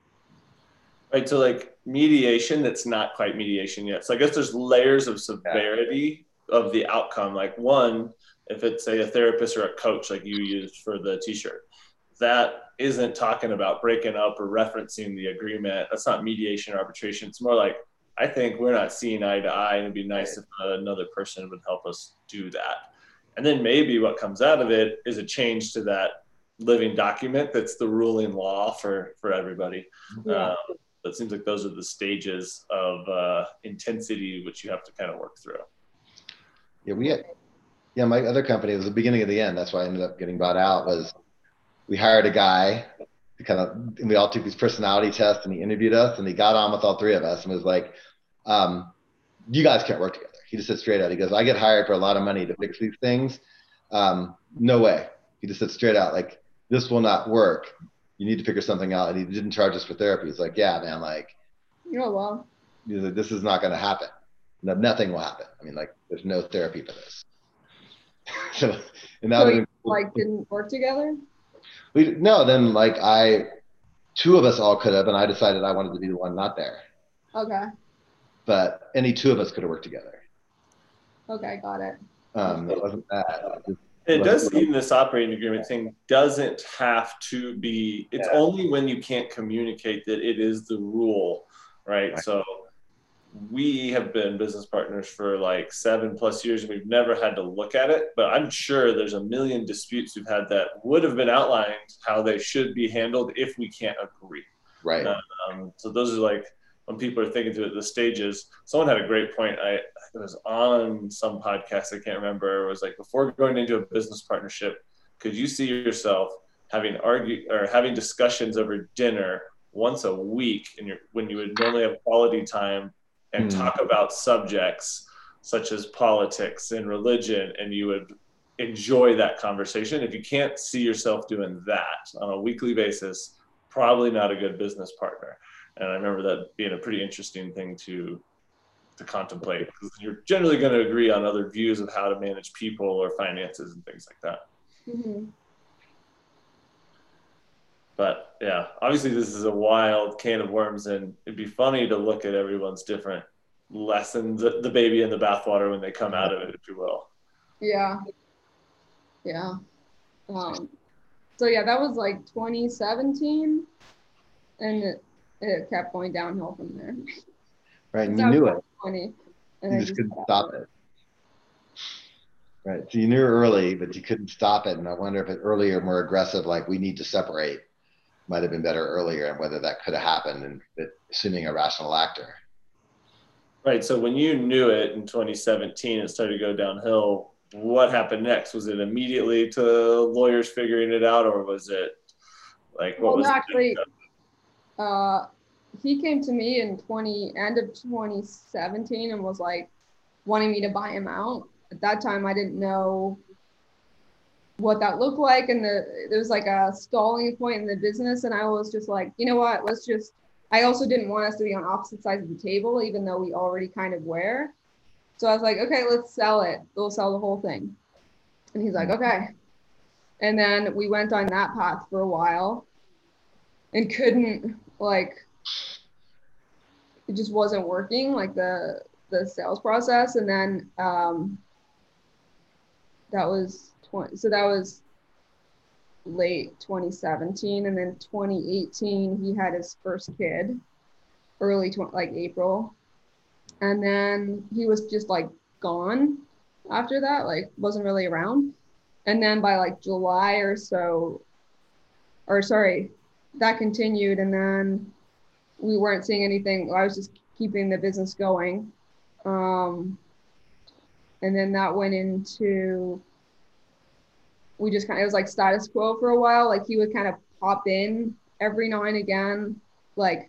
Right, so like mediation, that's not quite mediation yet. So I guess there's layers of severity yeah. of the outcome. Like one, if it's say a therapist or a coach like you used for the t-shirt, that isn't talking about breaking up or referencing the agreement. That's not mediation or arbitration. It's more like, I think we're not seeing eye to eye and it'd be nice right. if another person would help us do that. And then maybe what comes out of it is a change to that living document that's the ruling law for for everybody. Yeah. Um, it seems like those are the stages of uh, intensity which you have to kind of work through. Yeah, we had, yeah, my other company, it was the beginning of the end. That's why I ended up getting bought out. Was we hired a guy to kind of, and we all took these personality tests, and he interviewed us, and he got on with all three of us, and was like, um, "You guys can't work together." He just said straight out. He goes, "I get hired for a lot of money to fix these things. Um, no way." He just said straight out, like, "This will not work. You need to figure something out." And he didn't charge us for therapy. He's like, "Yeah, man, like, oh, well, you know, this is not going to happen. No, nothing will happen. I mean, like, there's no therapy for this." so, and that so you, like, didn't work together? We no. Then, like, I, two of us all could have, and I decided I wanted to be the one not there. Okay. But any two of us could have worked together. Okay, got it. Um, that wasn't that. It, it does seem this operating agreement thing doesn't have to be, it's yeah. only when you can't communicate that it is the rule, right? right? So we have been business partners for like seven plus years and we've never had to look at it, but I'm sure there's a million disputes we've had that would have been outlined how they should be handled if we can't agree. Right. Um, so those are like, when people are thinking through it, the stages. Someone had a great point. I it was on some podcast, I can't remember. It was like, before going into a business partnership, could you see yourself having argue or having discussions over dinner once a week, and you're, when you would normally have quality time and mm. talk about subjects such as politics and religion, and you would enjoy that conversation? If you can't see yourself doing that on a weekly basis, probably not a good business partner. And I remember that being a pretty interesting thing to to contemplate, because you're generally going to agree on other views of how to manage people or finances and things like that. Mm-hmm. But yeah, obviously this is a wild can of worms, and it'd be funny to look at everyone's different lessons, the, the baby in the bathwater when they come out of it, if you will. Yeah. Yeah. Um, so yeah, that was like twenty seventeen, and it, it kept going downhill from there. Right, and you knew it. twenty, and you I just, just couldn't stop it. Right, so you knew early, but you couldn't stop it. And I wonder if it earlier, more aggressive, like we need to separate, might have been better earlier, and whether that could have happened, and it, assuming a rational actor. Right. So when you knew it in twenty seventeen, it started to go downhill. What happened next? Was it immediately to lawyers figuring it out, or was it like what well, was actually? Uh, he came to me in twenty end of twenty seventeen and was like wanting me to buy him out. At that time, I didn't know what that looked like, and the there was like a stalling point in the business, and I was just like, you know what? Let's just. I also didn't want us to be on opposite sides of the table, even though we already kind of were. So I was like, okay, let's sell it. We'll sell the whole thing. And he's like, okay. And then we went on that path for a while and couldn't, like, it just wasn't working, like the the sales process. And then um, that was twenty, so that was late twenty seventeen, and then twenty eighteen he had his first kid, early tw- like April, and then he was just like gone after that, like wasn't really around. And then by like July or so, or sorry, that continued, and then we weren't seeing anything. I was just keeping the business going, um, and then that went into we just kind of, it was like status quo for a while. Like he would kind of pop in every now and again. Like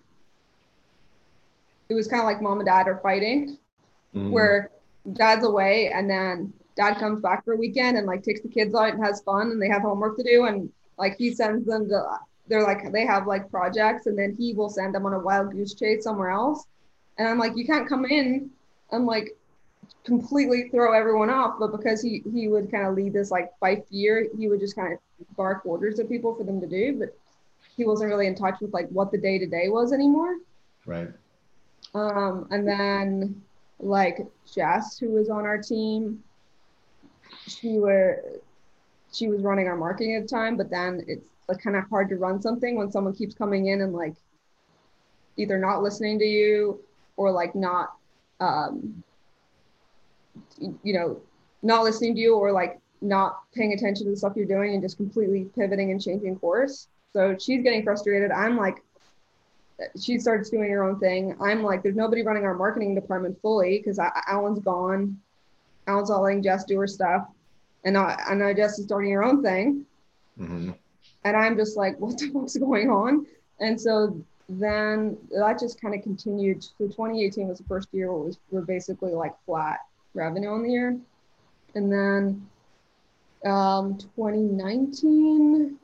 it was kind of like mom and dad are fighting, mm. where dad's away and then dad comes back for a weekend and like takes the kids out and has fun, and they have homework to do. And like he sends them to, they're like, they have like projects, and then he will send them on a wild goose chase somewhere else. And I'm like, you can't come in. I'm like, completely throw everyone off. But because he he would kind of lead this like fight fear, he would just kind of bark orders at people for them to do, but he wasn't really in touch with like what the day-to-day was anymore. Right. Um and then like Jess, who was on our team, she were she was running our marketing at the time, but then it's like kind of hard to run something when someone keeps coming in and like either not listening to you or like not um you know, not listening to you, or like not paying attention to the stuff you're doing and just completely pivoting and changing course. So she's getting frustrated. I'm like, she starts doing her own thing. I'm like, there's nobody running our marketing department fully because Alan's gone. Alan's not letting Jess do her stuff. And I, I know Jess is starting her own thing. Mm-hmm. And I'm just like, what the fuck's going on? And so then that just kind of continued. So twenty eighteen was the first year where it was, we're basically like flat revenue on the year. And then um, twenty nineteen,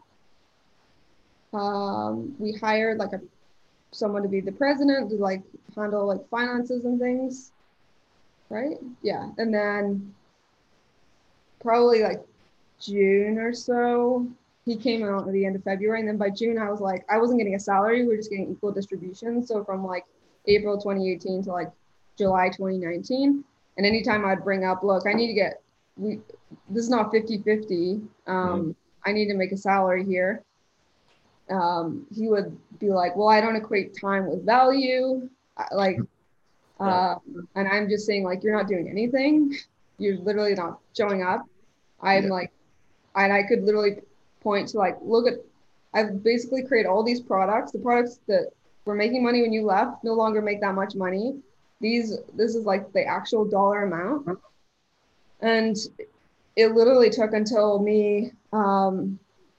um, we hired like a someone to be the president to like handle like finances and things, right? Yeah. And then probably like June or so, he came out at the end of February. And then by June, I was like, I wasn't getting a salary. We were just getting equal distribution. So from like April twenty eighteen to like July twenty nineteen. And anytime I'd bring up, look, I need to get, we, this is not fifty fifty. Um, mm-hmm. I need to make a salary here. Um, he would be like, well, I don't equate time with value. Like, uh, and I'm just saying like, you're not doing anything. You're literally not showing up. I'm yeah. like, and I could literally point to like, look at, I've basically created all these products. The products that were making money when you left no longer make that much money. These, this is like the actual dollar amount. And it literally took until me, um,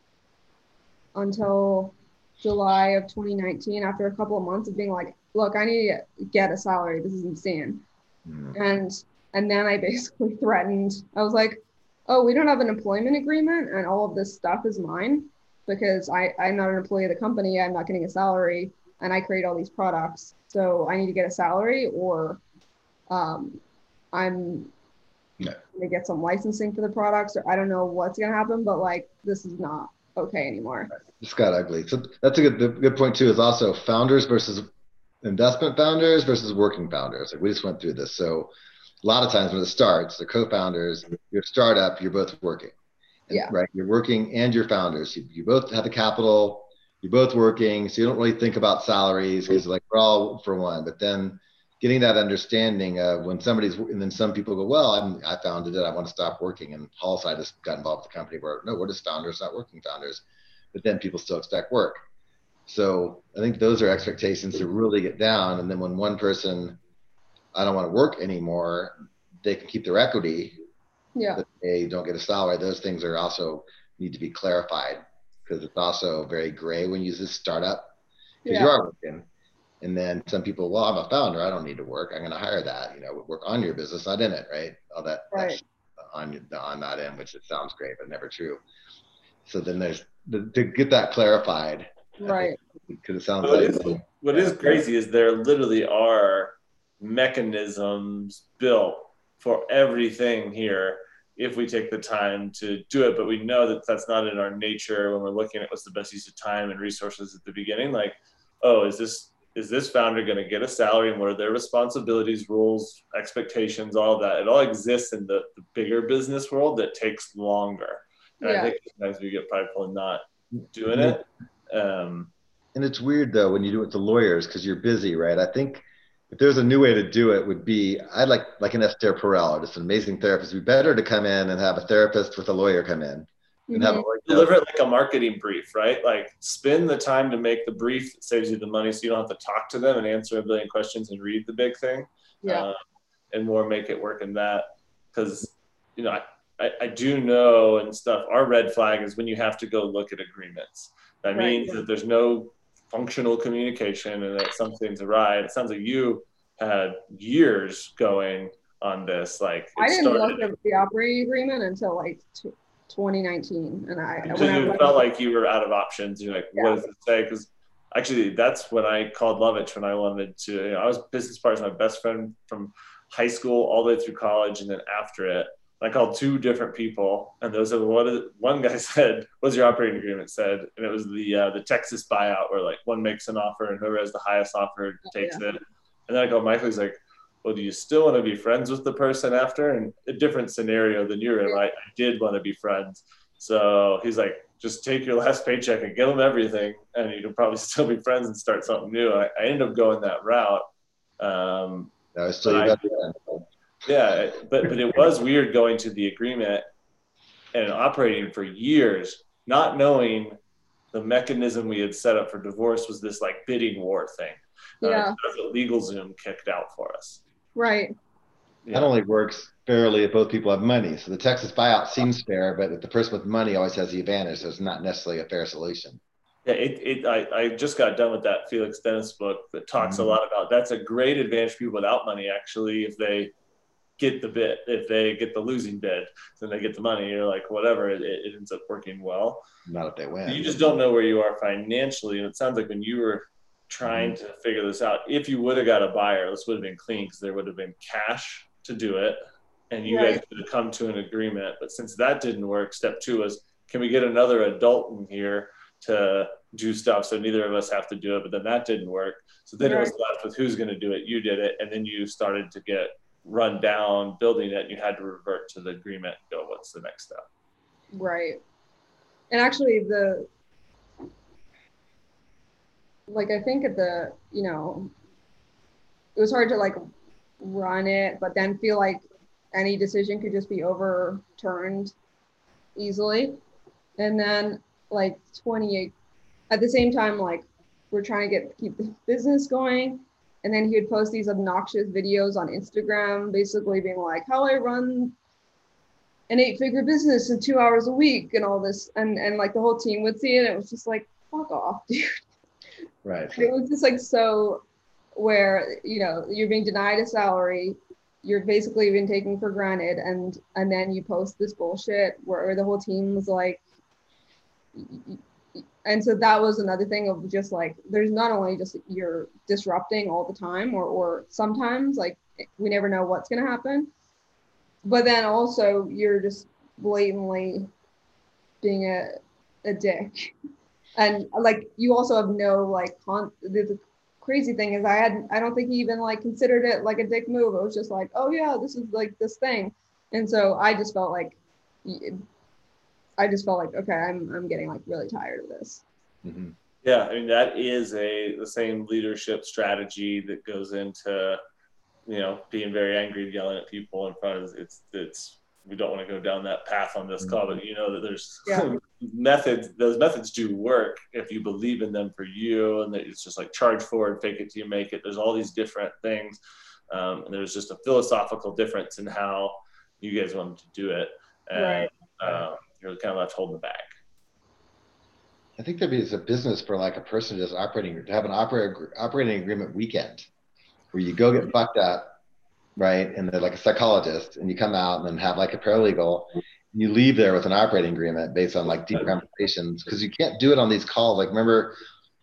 until July of twenty nineteen, after a couple of months of being like, look, I need to get a salary. This is insane. Mm-hmm. And, and then I basically threatened, I was like, oh, we don't have an employment agreement and all of this stuff is mine because I, I'm not an employee of the company. I'm not getting a salary and I create all these products. So I need to get a salary or um, I'm yeah. going to get some licensing for the products, or I don't know what's going to happen, but like, this is not okay anymore. It's got ugly. So that's a good good point too. Is also founders versus investment founders versus working founders. Like we just went through this. So a lot of times when it starts, the co-founders, your startup, you're both working. And, yeah. Right. You're working and you're founders. You, you both have the capital. You're both working. So you don't really think about salaries because like we're all for one. But then getting that understanding of when somebody's, and then some people go, well, I'm, I founded it. I want to stop working. And Paul's side just got involved with the company where, no, we're just founders, not working founders. But then people still expect work. So I think those are expectations to really get down. And then when one person, I don't want to work anymore, they can keep their equity. Yeah. But they don't get a salary. Those things are also need to be clarified because it's also very gray when you use this startup because Yeah. you are working. And then some people, well, I'm a founder. I don't need to work. I'm going to hire that, you know, work on your business, not in it, right? All that, Right. that's on, on that end, which it sounds great, but never true. So then there's, the, to get that clarified, right? Because it sounds what like is, what yeah. is crazy is there literally are mechanisms built for everything here if we take the time to do it, but we know that that's not in our nature when we're looking at what's the best use of time and resources at the beginning. Like, oh, is this is this founder going to get a salary, and what are their responsibilities, rules, expectations, all of that? It all exists in the, the bigger business world that takes longer. And yeah. I think sometimes we get prideful in not doing it. Um, and it's weird though when you do it to lawyers because you're busy, right? I think if there's a new way to do it would be, I'd like like an Esther Perel, just an amazing therapist. It'd be better to come in and have a therapist with a lawyer come in. Mm-hmm. And have a lawyer deliver it like a marketing brief, right? Like spend the time to make the brief that saves you the money so you don't have to talk to them and answer a billion questions and read the big thing. Yeah. Uh, and more make it work in that. Because, you know, I, I, I do know and stuff, our red flag is when you have to go look at agreements. That Right. means that there's no functional communication and that something's awry. It sounds like you had years going on this. Like I didn't started, look at the operating agreement until like t- twenty nineteen, and I because it felt like you were out of options. You're like, yeah. What does it say? Because actually, that's when I called Lovitch when I wanted to. You know, I was business partners with my best friend from high school all the way through college, and then after it, I called two different people, and those are what one guy said, "What's your operating agreement?" said, and it was the uh, the Texas buyout where like one makes an offer and whoever has the highest offer takes yeah. it. And then I called Michael. He's like, "Well, do you still want to be friends with the person after?" And a different scenario than you're in. Yeah. Right? I did want to be friends, so he's like, "Just take your last paycheck and give them everything, and you can probably still be friends and start something new." I, I ended up going that route. Um, that was still your best friend. Yeah, but but it was weird going to the agreement and operating for years, not knowing the mechanism we had set up for divorce was this like bidding war thing. Yeah, uh, that's what LegalZoom kicked out for us. Right. Yeah. That only works fairly if both people have money. So the Texas buyout seems fair, but if the person with money always has the advantage, so it's not necessarily a fair solution. Yeah, it, it I, I just got done with that Felix Dennis book that talks mm-hmm. a lot about that's a great advantage for people without money actually if they get the bid. If they get the losing bid, then they get the money. You're like, whatever, it, it ends up working well. Not if they win. You just don't know where you are financially. And it sounds like when you were trying mm-hmm. to figure this out, if you would have got a buyer, this would have been clean because there would have been cash to do it. And you right. guys could have come to an agreement. But since that didn't work, step two was, can we get another adult in here to do stuff so neither of us have to do it? But then that didn't work. So then right. it was left with who's going to do it. You did it. And then you started to get run down building it, you had to revert to the agreement and go, what's the next step? Right. And actually the, like, I think at the, you know, it was hard to like run it, but then feel like any decision could just be overturned easily. And then like twenty-eight, at the same time, like we're trying to get, keep the business going. And then he would post these obnoxious videos on Instagram, basically being like, how I run an eight figure business in two hours a week and all this. And, and like the whole team would see it. And it was just like, fuck off, dude. Right. It was just like, so where, you know, you're being denied a salary, you're basically being taken for granted. And, and then you post this bullshit where the whole team was like, and so that was another thing of just like, there's not only just you're disrupting all the time or, or sometimes like we never know what's going to happen, but then also you're just blatantly being a, a dick. And like, you also have no like, con- the, the crazy thing is I had, I don't think he even like considered it like a dick move. It was just like, oh yeah, this is like this thing. And so I just felt like, I just felt like, okay, I'm, I'm getting like really tired of this. Mm-hmm. Yeah. I mean, that is a, the same leadership strategy that goes into, you know, being very angry, yelling at people in front of it's, it's, we don't want to go down that path on this call, but you know that there's yeah. methods, those methods do work if you believe in them for you, and that it's just like charge forward, fake it till you make it. There's all these different things. Um, and there's just a philosophical difference in how you guys wanted to do it. And right. uh, you're kind of left holding the bag. I think there'd be a business for like a person just operating, to have an operator, operating agreement weekend where you go get fucked up, right? And they're like a psychologist, and you come out and then have like a paralegal, and you leave there with an operating agreement based on like deep conversations, because you can't do it on these calls. Like, remember,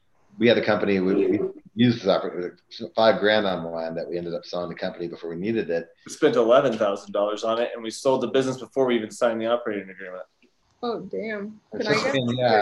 we had a company, we, we used this operating, five grand on one that we ended up selling the company before we needed it. We spent eleven thousand dollars on it, and we sold the business before we even signed the operating agreement. Oh, damn. Can I get yeah.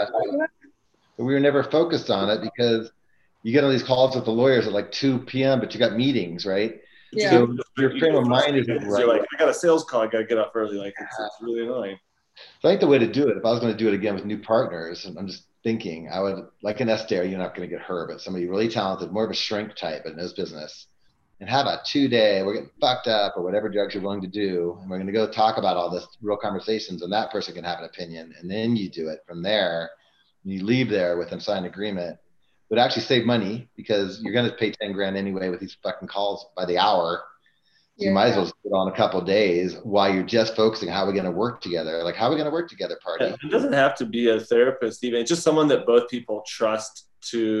But we were never focused on it because you get on these calls with the lawyers at like two p.m., but you got meetings, right? Yeah. So your frame of mind is right. You're like, I got a sales call, I got to get up early. Like, it's, it's really annoying. So I think the way to do it, if I was going to do it again with new partners, and I'm just thinking, I would, like an Esther, you're not going to get her, but somebody really talented, more of a shrink type, but knows business. And have a two day, we're getting fucked up or whatever drugs you're willing to do. And we're going to go talk about all this real conversations, and that person can have an opinion. And then you do it from there. You leave there with a signed agreement. Would actually save money because you're going to pay ten grand anyway with these fucking calls by the hour. So yeah. You might as well just put on a couple of days while you're just focusing how we're going to work together. Like, how are we going to work together, party? Yeah, it doesn't have to be a therapist even. It's just someone that both people trust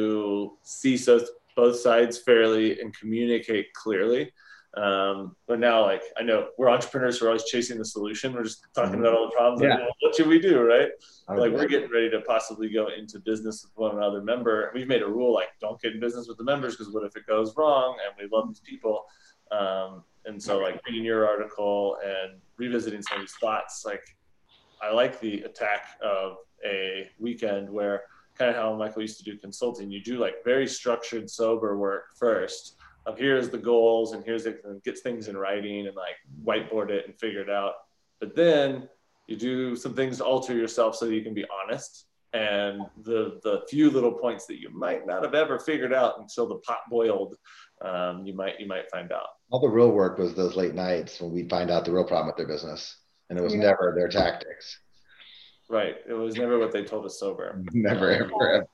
to see so both sides fairly and communicate clearly. Um, but now, like, I know we're entrepreneurs, we're always chasing the solution. We're just talking mm-hmm. about all the problems. Yeah. Like, well, what should we do, right? Like, we're getting ready to possibly go into business with one another member. We've made a rule, like, don't get in business with the members, because what if it goes wrong? And we love these people. Um, and so, like, reading your article and revisiting some of these thoughts, like, I like the attack of a weekend where kind of how Michael used to do consulting. You do, like, very structured, sober work first. Of here's the goals, and here's it, and gets things in writing and like whiteboard it and figure it out. But then you do some things to alter yourself so that you can be honest. And the the few little points that you might not have ever figured out until the pot boiled, um, you might you might find out. All the real work was those late nights when we find out the real problem with their business, and it was yeah. never their tactics. Right. It was never what they told us sober. Never, ever, ever.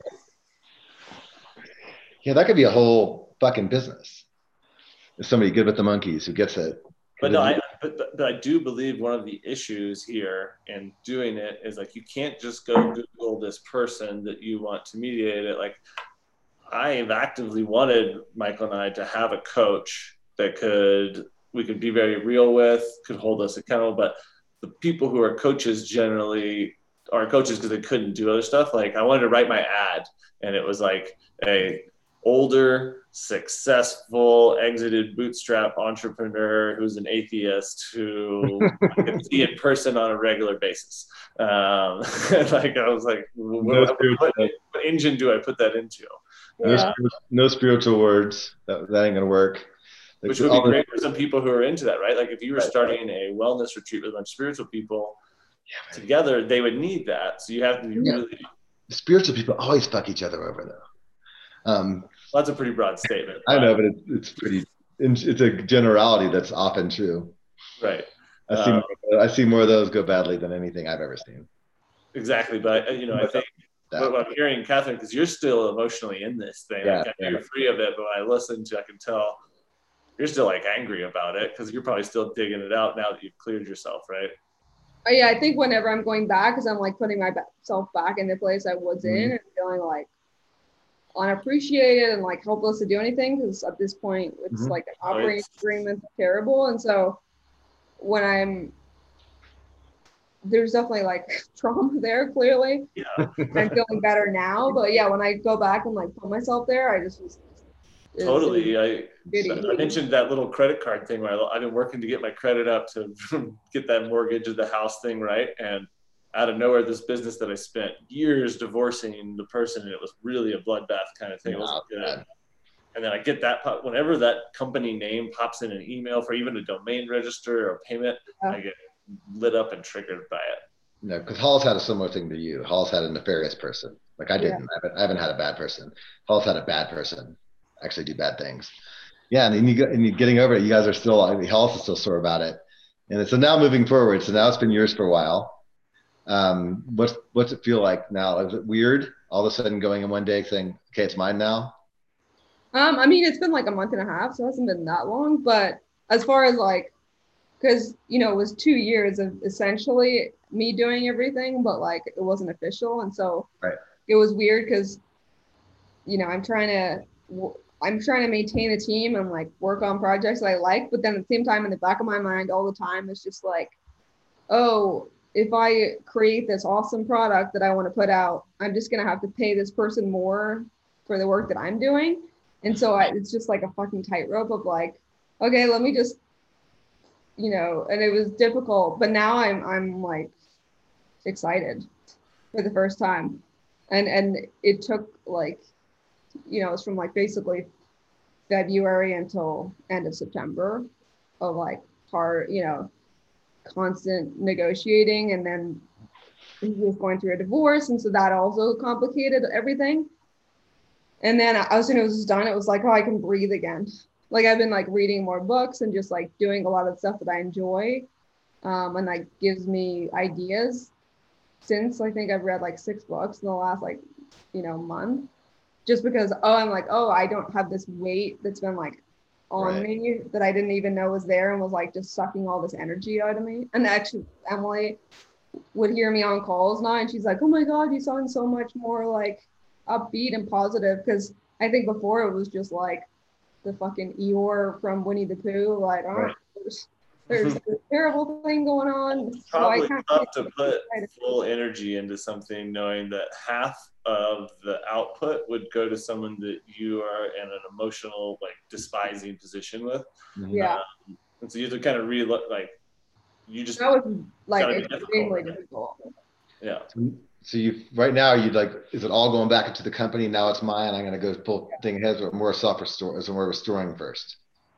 Yeah, that could be a whole fucking business. There's somebody good with the monkeys who gets it. But no, I, but, but I do believe one of the issues here in doing it is, like, you can't just go Google this person that you want to mediate it. Like, I have actively wanted Michael and I to have a coach that could, we could be very real with, could hold us accountable. But the people who are coaches generally are coaches because they couldn't do other stuff. Like, I wanted to write my ad, and it was like a older, successful, exited bootstrap entrepreneur who's an atheist who I can see in person on a regular basis. Um, like, I was like, what, no what, what engine do I put that into? Yeah. No, no spiritual words. That, that ain't gonna work. Like, which would be great for some people who are into that, right? Like, if you were starting a wellness retreat with a bunch of spiritual people yeah, together, they would need that. So you have to be yeah. really. The spiritual people always fuck each other over, though. Um, well, that's a pretty broad statement. I know, but it's, it's pretty, it's a generality that's often true. Right. I see, um, more, I see more of those go badly than anything I've ever seen. Exactly. But, you know, I think that, what I'm hearing, Catherine, because you're still emotionally in this thing. Yeah, like, I know yeah. you're free of it, but when I listen to, I can tell you're still, like, angry about it because you're probably still digging it out now that you've cleared yourself, right? Oh, yeah, I think whenever I'm going back, because I'm, like, putting myself back in the place I was mm-hmm. in and feeling, like, unappreciated and like helpless to do anything, because at this point it's mm-hmm. like an operating right. agreement terrible. And so when I'm there's definitely like trauma there, clearly. Yeah. I'm feeling better now, but yeah, when I go back and like put myself there, I just was totally I, I mentioned that little credit card thing where I, I've been working to get my credit up to get that mortgage of the house thing right, and out of nowhere, this business that I spent years divorcing the person, and it was really a bloodbath kind of thing. It wasn't good. And then I get that, whenever that company name pops in an email for even a domain register or payment, oh. I get lit up and triggered by it. No, because Hall's had a similar thing to you. Hall's had a nefarious person. Like I didn't. Yeah. I, haven't, I haven't had a bad person. Hall's had a bad person actually do bad things. Yeah, and then you and you getting over it. You guys are still. I mean, Hall's still sore about it. And so now moving forward. So now it's been yours for a while. Um, what's what's it feel like now? Is it weird all of a sudden going in one day saying, "Okay, it's mine now"? Um, I mean, it's been like a month and a half, so it hasn't been that long. But as far as like, because, you know, it was two years of essentially me doing everything, but like it wasn't official. And so right. It was weird because, you know, I'm trying to, I'm trying to maintain a team and like work on projects that I like. But then at the same time, in the back of my mind all the time, it's just like, oh, if I create this awesome product that I want to put out, I'm just going to have to pay this person more for the work that I'm doing. And so I, it's just like a fucking tightrope of like, okay, let me just, you know, and it was difficult, but now I'm, I'm like excited for the first time. And, and it took like, you know, it's from like basically February until end of September of like hard, you know, constant negotiating. And then he was going through a divorce. And so that also complicated everything. And then as soon as it was done, it was like, oh, I can breathe again. Like I've been like reading more books and just like doing a lot of stuff that I enjoy. Um, and like gives me ideas. Since I think I've read like six books in the last like, you know, month. Just because, oh, I'm like, oh, I don't have this weight that's been like on right. me that I didn't even know was there and was like just sucking all this energy out of me. And actually Emily would hear me on calls now and she's like, oh my God, you sound so much more like upbeat and positive, because I think before it was just like the fucking Eeyore from Winnie the Pooh, like, oh, right. there's, there's this terrible thing going on. It's probably so tough to put full energy into something knowing that half of the output would go to someone that you are in an emotional, like, despising position with. Yeah. Um, and so you have to kind of re like, you just that was like extremely difficult. Yeah. So you right now you like, is it all going back into the company? Now it's mine. I'm going to go pull thing ahead, or more self-restore, is more restoring first?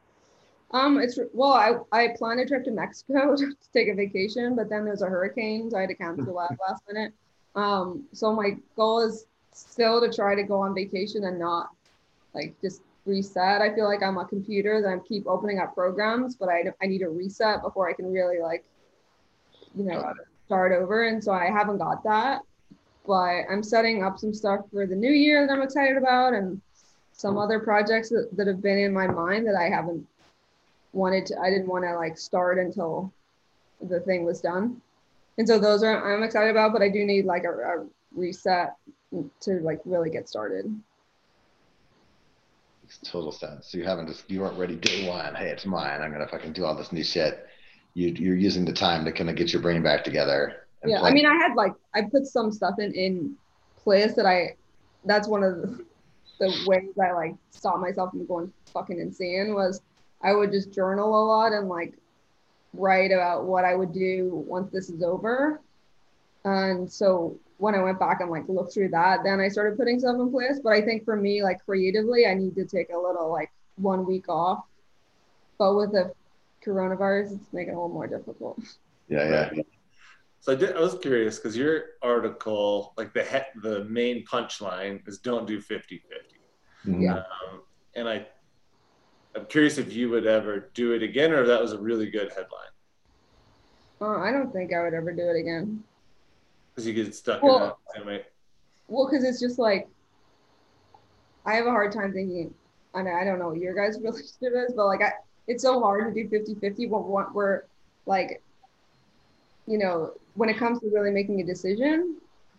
Um, it's well, I I planned a trip to Mexico to take a vacation, but then there's a hurricane, so I had to cancel that last minute. Um, so my goal is still to try to go on vacation and not like just reset. I feel like I'm a computer that I keep opening up programs, but I I need to reset before I can really like, you know, start over. And so I haven't got that. But I'm setting up some stuff for the new year that I'm excited about, and some other projects that, that have been in my mind that I haven't wanted to, I didn't want to like start until the thing was done. And so those are, I'm excited about, but I do need like a, a reset to like really get started. Makes total sense. So you haven't just, you weren't ready day one. Hey, it's mine. I'm going to fucking do all this new shit. You, you're using the time to kind of get your brain back together. Yeah, I mean, I had like, I put some stuff in, in place that I, that's one of the, the ways I like stop myself from going fucking insane was I would just journal a lot and like write about what I would do once this is over. And so when I went back and like looked through that, then I started putting stuff in place. But I think for me, like creatively, I need to take a little like one week off. But with the coronavirus, it's making it a little more difficult. Yeah, yeah. So I did. I was curious because your article, like the he- the main punchline is "Don't do fifty fifty." Mm-hmm. Yeah. Um, and I, I'm curious if you would ever do it again, or if that was a really good headline. Uh, I don't think I would ever do it again. Because you get stuck well, in that same way. Well, because it's just like I have a hard time thinking. I know I don't know what your guys' relationship is, but like I, it's so hard to do fifty fifty when we're like, you know, when it comes to really making a decision,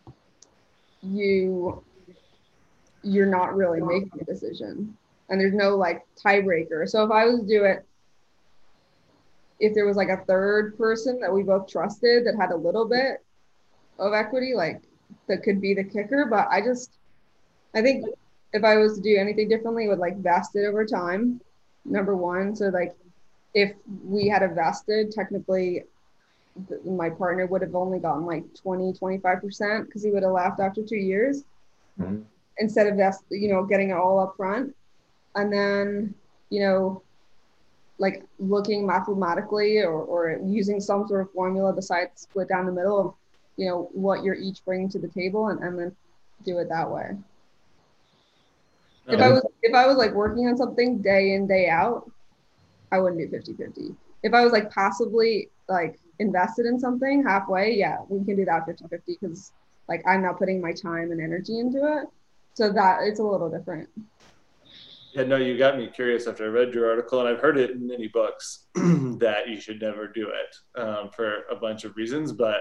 you you're not really making a decision, and there's no like tiebreaker. So if I was to do it, if there was like a third person that we both trusted that had a little bit of equity, like that could be the kicker. But I just, I think if I was to do anything differently, it would like vest it over time. Number one, so like if we had a vested, technically th- my partner would have only gotten like twenty, twenty-five percent because he would have left after two years Mm-hmm. instead of just, you know, getting it all up front. And then, you know, like looking mathematically or, or using some sort of formula besides split down the middle of, you know, what you're each bringing to the table, and, and then do it that way. No. If I was if I was like working on something day in, day out, I wouldn't do fifty fifty. If I was like passively like invested in something halfway, yeah, we can do that fifty fifty because like I'm not putting my time and energy into it. So that it's a little different. Yeah, no, you got me curious after I read your article, and I've heard it in many books that you should never do it um, for a bunch of reasons. But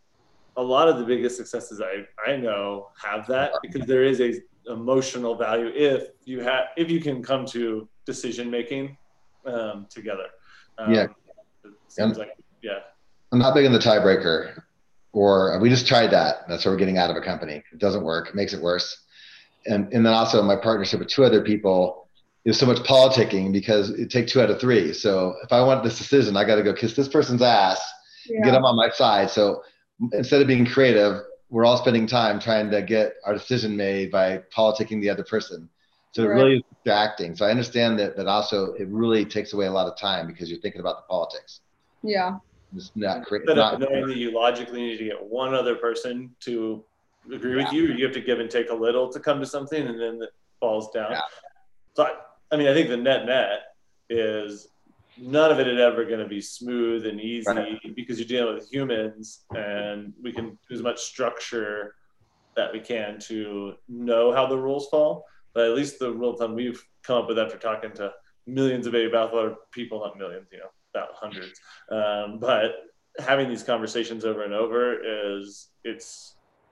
a lot of the biggest successes I, I know have that because there is a emotional value if you have if you can come to decision making um, together. Um, yeah, it seems like yeah. I'm not big on the tiebreaker, or we just tried that. That's what we're getting out of a company. It doesn't work. It makes it worse. And, and then also my partnership with two other people is so much politicking because it takes two out of three. So if I want this decision, I got to go kiss this person's ass, yeah. get them on my side. So instead of being creative, we're all spending time trying to get our decision made by politicking the other person. So right. It really is distracting. So I understand that, that also it really takes away a lot of time because you're thinking about the politics. Yeah. It's not creative. Instead of knowing that you logically need to get one other person to agree with yeah. you, you have to give and take a little to come to something, and then it falls down. Yeah. So, I, I mean, I think the net net is none of it is ever going to be smooth and easy right. because you're dealing with humans, and we can do as much structure that we can to know how the rules fall. But at least the rule of thumb we've come up with after talking to millions of baby bathwater people, not millions, you know, about hundreds. Um, but having these conversations over and over is it's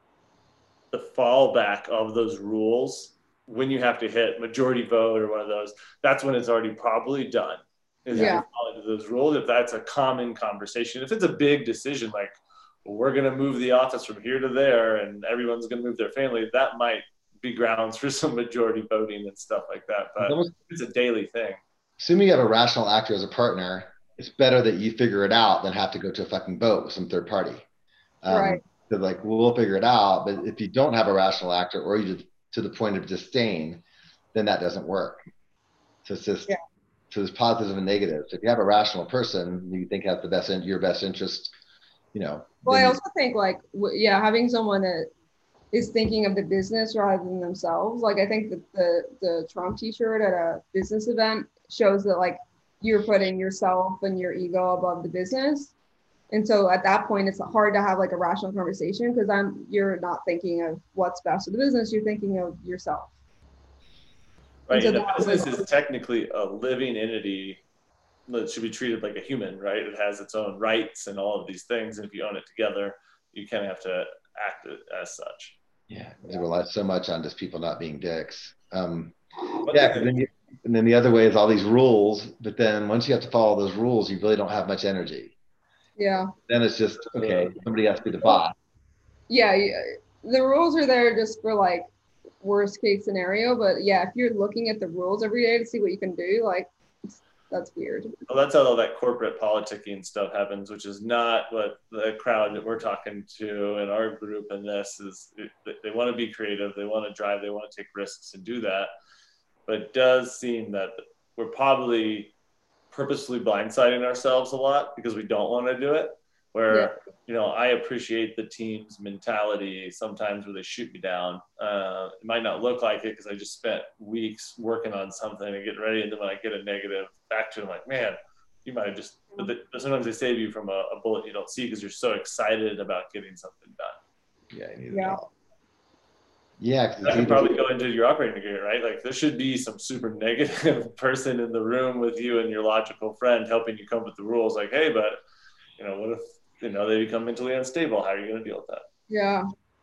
the fallback of those rules when you have to hit majority vote or one of those. That's when it's already probably done. Is yeah. If those rules, if that's a common conversation. If it's a big decision like well, we're going to move the office from here to there and everyone's going to move their family, that might be grounds for some majority voting and stuff like that. But almost, it's a daily thing. Assuming you have a rational actor as a partner, it's better that you figure it out than have to go to a fucking vote with some third party. Um, right. So like, well, we'll figure it out. But if you don't have a rational actor or you just to the point of disdain, then that doesn't work. So it's just, yeah. So there's positives and negatives. If you have a rational person, you think has the best in your best interest, you know. Well, I also you, think like, yeah, having someone that is thinking of the business rather than themselves. Like I think that the, the Trump t-shirt at a business event shows that like you're putting yourself and your ego above the business. And so at that point, it's hard to have like a rational conversation because I'm you're not thinking of what's best for the business. You're thinking of yourself. Right. And so the business was, is technically a living entity that should be treated like a human, right? It has its own rights and all of these things. And if you own it together, you kind of have to act as such. Yeah. It relies so much on just people not being dicks. Um, yeah. And then, you, and then the other way is all these rules. But then once you have to follow those rules, you really don't have much energy. Yeah. Then it's just, okay, somebody has to be the boss. Yeah, yeah. The rules are there just for like worst case scenario. But yeah, if you're looking at the rules every day to see what you can do, like that's weird. Well, that's how all that corporate politicking stuff happens, which is not what the crowd that we're talking to in our group and this is. They want to be creative. They want to drive. They want to take risks and do that. But it does seem that we're probably purposely blindsiding ourselves a lot because we don't want to do it. Where, yeah. you know, I appreciate the team's mentality sometimes where they shoot me down. Uh, it might not look like it because I just spent weeks working on something and getting ready. And then when I get a negative back to them, like, man, you might have just, but sometimes they save you from a, a bullet you don't see because you're so excited about getting something done. Yeah. You yeah. Yeah. I could probably go into your operating agreement, right? Like there should be some super negative person in the room with you and your logical friend helping you come up with the rules. Like, hey, but you know, what if, you know, they become mentally unstable? How are you going to deal with that? Yeah.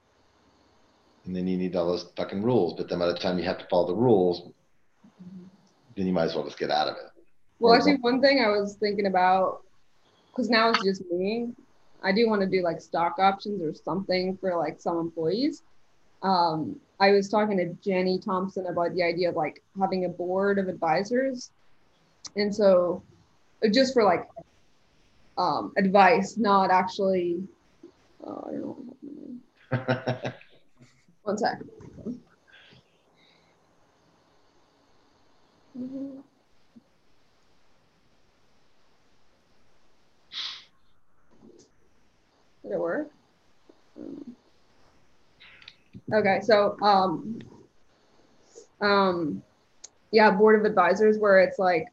And then you need all those fucking rules. But then by the time you have to follow the rules, then you might as well just get out of it. Well, actually, one thing I was thinking about, because now it's just me, I do want to do like stock options or something for like some employees. Um, I was talking to Jenny Thompson about the idea of like having a board of advisors. And so just for like um, advice, not actually. Oh, I don't know what happened. One sec. Did it work? Okay, so um, um, yeah, board of advisors where it's like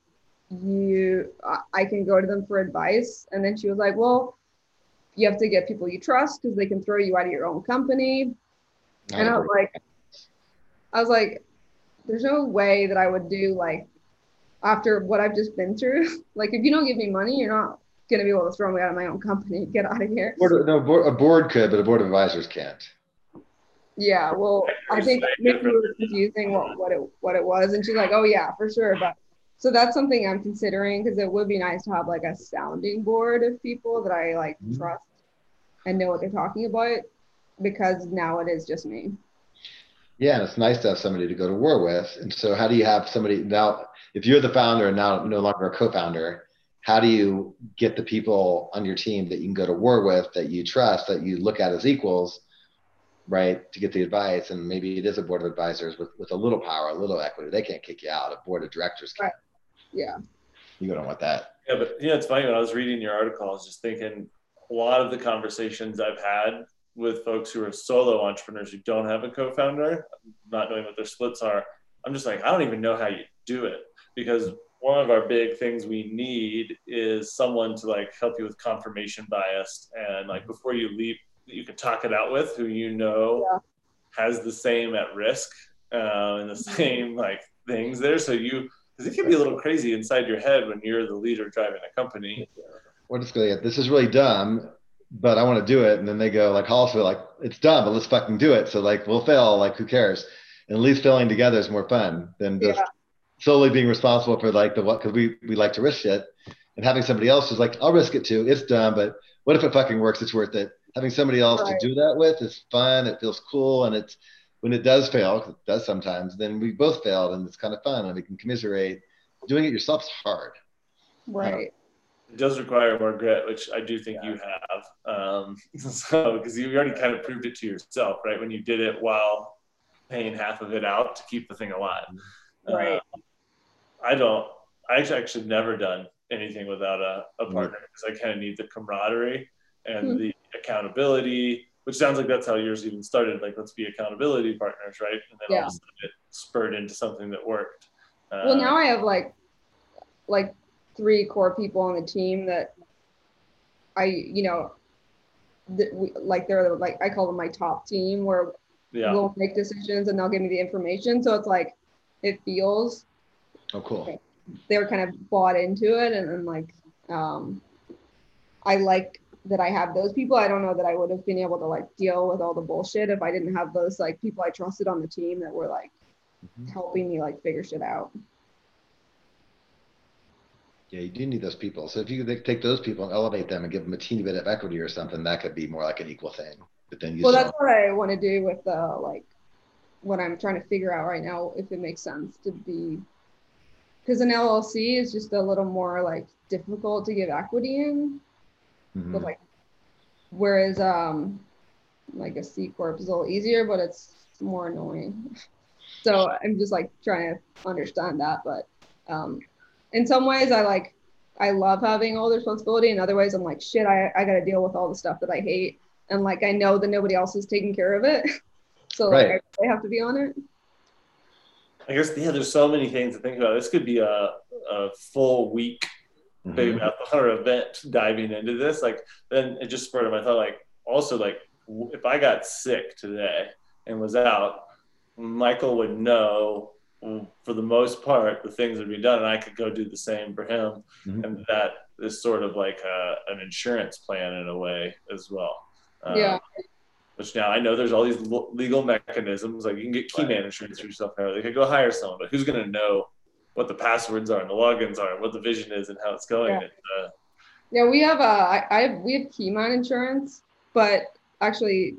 you, I can go to them for advice, and then she was like, well, you have to get people you trust because they can throw you out of your own company. And I was like, I was like, there's no way that I would do like after what I've just been through. Like, if you don't give me money, you're not gonna be able to throw me out of my own company. Get out of here. Board, no, board, a board could, but a board of advisors can't. Yeah, well, I think maybe we were confusing what, what it what it was, and she's like, "Oh yeah, for sure." But so that's something I'm considering because it would be nice to have like a sounding board of people that I like mm-hmm. trust and know what they're talking about. Because now it is just me. Yeah, and it's nice to have somebody to go to war with. And so, how do you have somebody now? If you're the founder and now no longer a co-founder, how do you get the people on your team that you can go to war with, that you trust, that you look at as equals? Right, to get the advice, and maybe it is a board of advisors with, with a little power, a little equity. They can't kick you out. A board of directors can. Right. Yeah. You don't want that. Yeah, but yeah, it's funny. When I was reading your article, I was just thinking a lot of the conversations I've had with folks who are solo entrepreneurs who don't have a co-founder, not knowing what their splits are, I'm just like, I don't even know how you do it, because one of our big things we need is someone to like help you with confirmation bias, and like before you leave, you can talk it out with, who you know yeah. has the same at risk uh, and the same like things there. So you, because it can be a little crazy inside your head when you're the leader driving a company. What is going? This is really dumb, but I want to do it. And then they go like, also like, it's dumb, but let's fucking do it. So like, we'll fail. Like, who cares? And at least failing together is more fun than just yeah. solely being responsible for like the what? Because we we like to risk shit, and having somebody else who's like, I'll risk it too. It's dumb, but what if it fucking works? It's worth it. Having somebody else right. to do that with is fun. It feels cool. And it's when it does fail, because it does sometimes, then we both failed and it's kind of fun and we can commiserate. Doing it yourself is hard. Right. Um, it does require more grit, which I do think yeah. you have. Um, so, because you already kind of proved it to yourself, right? When you did it while paying half of it out to keep the thing alive. Right. Uh, I don't, I actually, actually never done anything without a, a partner because I kind of need the camaraderie and mm-hmm. the accountability, which sounds like that's how yours even started. Like, let's be accountability partners, right? And then yeah. all of a sudden it spurred into something that worked. Uh, well, now I have like, like three core people on the team that I, you know, that we, like they're like, I call them my top team, where yeah. we'll make decisions and they'll give me the information. So it's like, it feels. Oh, cool. Like they're kind of bought into it. And then like, um, I like that I have those people. I don't know that I would have been able to like deal with all the bullshit if I didn't have those like people I trusted on the team that were like mm-hmm. helping me like figure shit out. Yeah, you do need those people. So if you could take those people and elevate them and give them a teeny bit of equity or something, that could be more like an equal thing. But then you well, that's what I want to do with the like what I'm trying to figure out right now, if it makes sense to be, because an L L C is just a little more like difficult to give equity in. Mm-hmm. But like, whereas um, like a C corp is a little easier, but it's more annoying. So I'm just like trying to understand that. But um, in some ways, I like, I love having all the responsibility. In other ways, I'm like, shit, I I got to deal with all the stuff that I hate, and like I know that nobody else is taking care of it. So right. like I really have to be on it. I guess yeah, there's so many things to think about. This could be a a full week. Mm-hmm. Big or event diving into this, like then it just spurred my thought, like also like if I got sick today and was out, Michael would know for the most part the things that would be done, and I could go do the same for him. Mm-hmm. And that is sort of like a, an insurance plan in a way as well. Yeah. Um, which now I know there's all these legal mechanisms, like you can get key man insurance for yourself. They could go hire someone, but who's going to know what the passwords are and the logins are and what the vision is and how it's going? Yeah, and, uh, yeah we have, uh, I, I have, we have Keyman insurance, but actually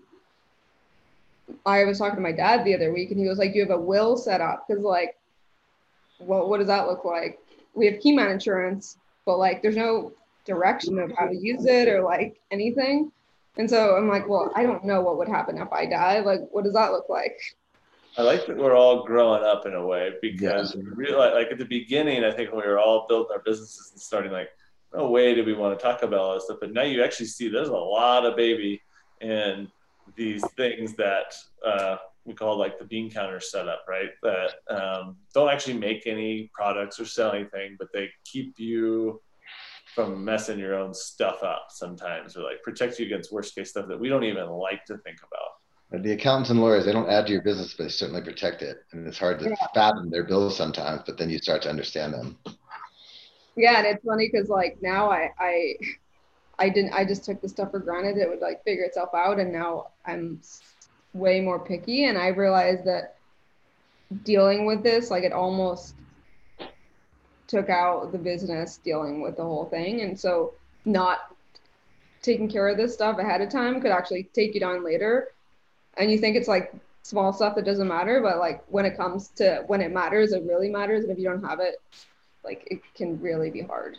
I was talking to my dad the other week and he was like, you have a will set up? Because like, well, what does that look like? We have Keyman insurance, but like there's no direction of how to use it or like anything. And so I'm like, well, I don't know what would happen if I die. Like, what does that look like? I like that we're all growing up in a way, because Yeah. we realize, like at the beginning, I think when we were all building our businesses and starting, like, no way did we want to talk about all this stuff. But now you actually see there's a lot of baby in these things that uh, we call like the bean counter setup, right? That um, don't actually make any products or sell anything, but they keep you from messing your own stuff up sometimes, or like protect you against worst case stuff that we don't even like to think about. The accountants and lawyers, they don't add to your business, but they certainly protect it. And it's hard to Yeah. fathom their bills sometimes, but then you start to understand them. Yeah, and it's funny because like now I I I didn't I just took the stuff for granted it would like figure itself out, and now I'm way more picky, and I realized that dealing with this, like it almost took out the business dealing with the whole thing. And so not taking care of this stuff ahead of time could actually take you down later. And you think it's like small stuff that doesn't matter, but like when it comes to when it matters, it really matters. And if you don't have it, like it can really be hard.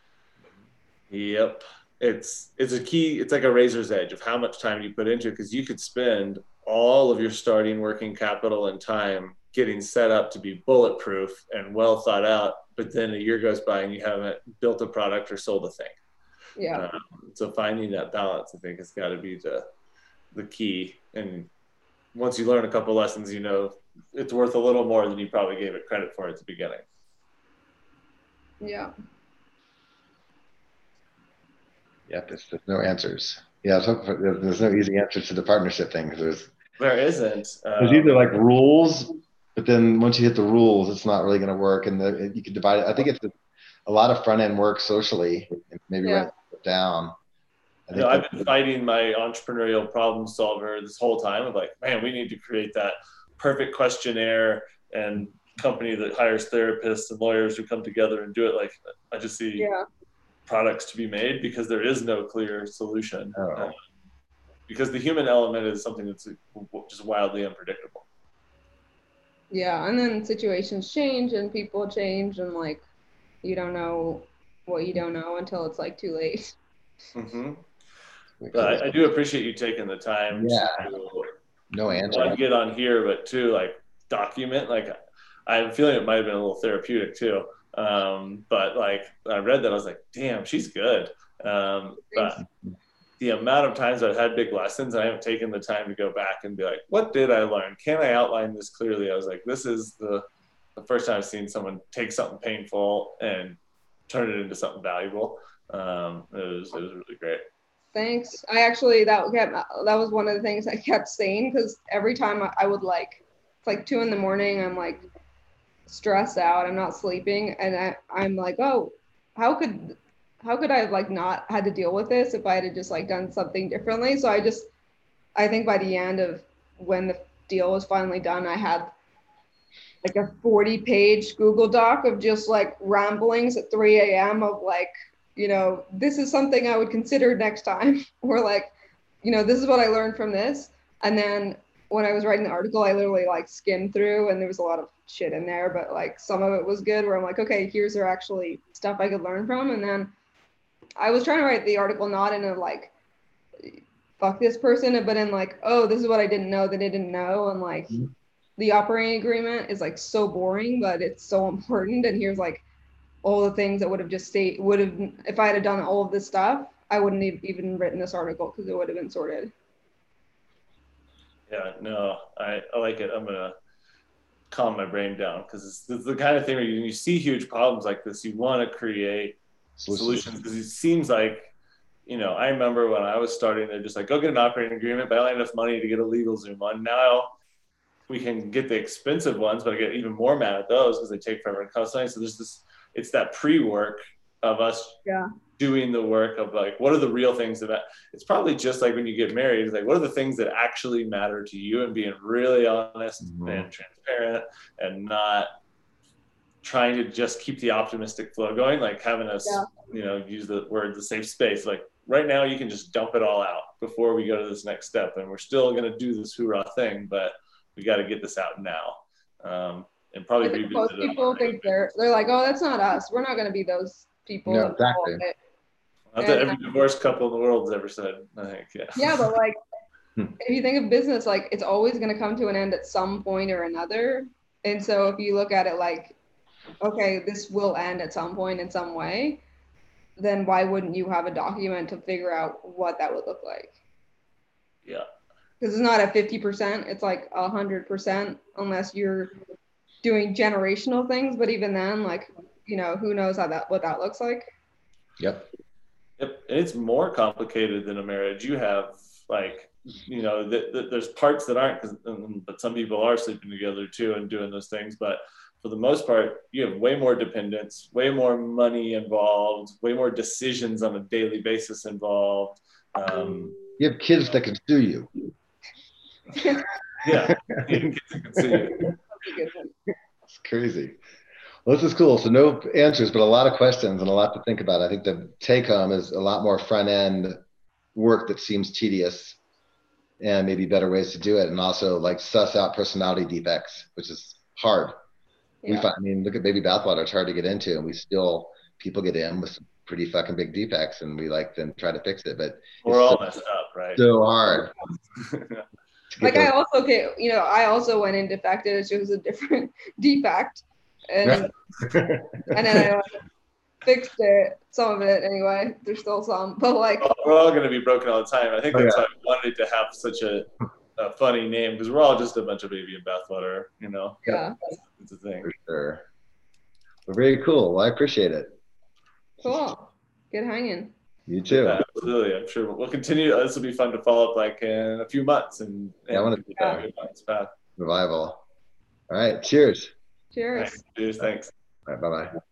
Yep. It's it's a key, it's like a razor's edge of how much time you put into it, because you could spend all of your starting working capital and time getting set up to be bulletproof and well thought out, but then a year goes by and you haven't built a product or sold a thing. Yeah. Um, so finding that balance, I think, has got to be the the key. And once you learn a couple lessons, you know it's worth a little more than you probably gave it credit for at the beginning. Yeah. Yep, there's, there's no answers. Yeah, so there's no easy answer to the partnership thing, because there's there isn't. Um, there's either like rules, but then once you hit the rules, it's not really going to work, and the, you can divide it. I think it's a, a lot of front end work socially, and maybe Yeah. write it down. I You think know, I've that, been fighting my entrepreneurial problem solver this whole time of like, man, we need to create that perfect questionnaire and company that hires therapists and lawyers who come together and do it. Like, I just see Yeah. products to be made because there is no clear solution. oh. Uh, because the human element is something that's just wildly unpredictable. Yeah. And then situations change and people change, and like you don't know what you don't know until it's like too late. Mm-hmm. But I, I do appreciate you taking the time Yeah. to No answer. one, get on here, but two, like document. Like I'm feeling it might have been a little therapeutic too. Um, but like I read that, I was like, damn, she's good. Um, but the amount of times I've had big lessons, I haven't taken the time to go back and be like, what did I learn? Can I outline this clearly? I was like, this is the, the first time I've seen someone take something painful and turn it into something valuable. Um, it was, it was really great. Thanks. I actually, that kept, that was one of the things I kept saying, because every time I, I would like, it's like two in the morning, I'm like stressed out, I'm not sleeping. And I, I'm like, oh, how could, how could I have like not had to deal with this if I had just like done something differently? So I just, I think by the end of when the deal was finally done, I had like a forty page Google Doc of just like ramblings at three a.m. of like, you know, this is something I would consider next time, or like, you know, this is what I learned from this. And then when I was writing the article, I literally like skimmed through, and there was a lot of shit in there, but like some of it was good, where I'm like, okay, here's there actually stuff I could learn from. And then I was trying to write the article not in a like, fuck this person, but in like, oh, this is what I didn't know that I didn't know. And like mm-hmm. the operating agreement is like so boring, but it's so important. And here's like all the things that would have just stayed, would have, if I had done all of this stuff, I wouldn't have even written this article, because it would have been sorted. Yeah, no, I, I like it. I'm going to calm my brain down, because it's, it's the kind of thing where you, you see huge problems like this, you want to create solutions, because it seems like, you know, I remember when I was starting, they're just like, go get an operating agreement, but I don't have enough money to get a LegalZoom one. Now we can get the expensive ones, but I get even more mad at those because they take forever and cost money. So there's this, it's that pre-work of us yeah. doing the work of like, what are the real things that, it's probably just like when you get married, it's like, what are the things that actually matter to you, and being really honest mm-hmm. and transparent, and not trying to just keep the optimistic flow going, like having us, yeah. you know, use the word, the safe space. Like right now you can just dump it all out before we go to this next step. And we're still going to do this hoorah thing, but we got to get this out now. Um, and probably I think revisit most people think they're, they're like, oh, that's not us. We're not going to be those people. No, exactly. Not that every divorced couple in the world has ever said, I think, yeah. Yeah, but like, if you think of business, like it's always going to come to an end at some point or another. And so if you look at it like, okay, this will end at some point in some way, then why wouldn't you have a document to figure out what that would look like? Yeah. Because it's not a fifty percent, it's like a hundred percent unless you're doing generational things. But even then, like, you know, who knows how that, what that looks like. Yep. Yep. And it's more complicated than a marriage. You have like, you know, th- th- there's parts that aren't, cause, um, but some people are sleeping together too and doing those things. But for the most part, you have way more dependence, way more money involved, way more decisions on a daily basis involved. Um, you have kids that can sue you. Yeah, you have kids that can sue you. It's crazy. Well, this is cool. So no answers, but a lot of questions and a lot to think about. I think the take home is a lot more front end work that seems tedious and maybe better ways to do it. And also like suss out personality defects, which is hard. Yeah. We find, I mean, look at baby bathwater. It's hard to get into, and we still, people get in with some pretty fucking big defects, and we like then try to fix it. But we're all so, messed up, right? So hard. Like those. I also, okay, you know, I also went in defected. It's just a different defect, and and then I like, fixed it, some of it anyway. There's still some, but like we're all going to be broken all the time. I think that's oh, yeah. why I wanted to have such a, a funny name, because we're all just a bunch of baby in bathwater, you know. Yeah, it's a thing. For sure. Well, very cool. Well, I appreciate it. Cool. Good hanging. You too. Yeah, absolutely. I'm sure we'll continue. This will be fun to follow up like in a few months and, and yeah, I want to do that. Revival. All right. Cheers. Cheers. Right, cheers. Thanks. All right. Bye bye.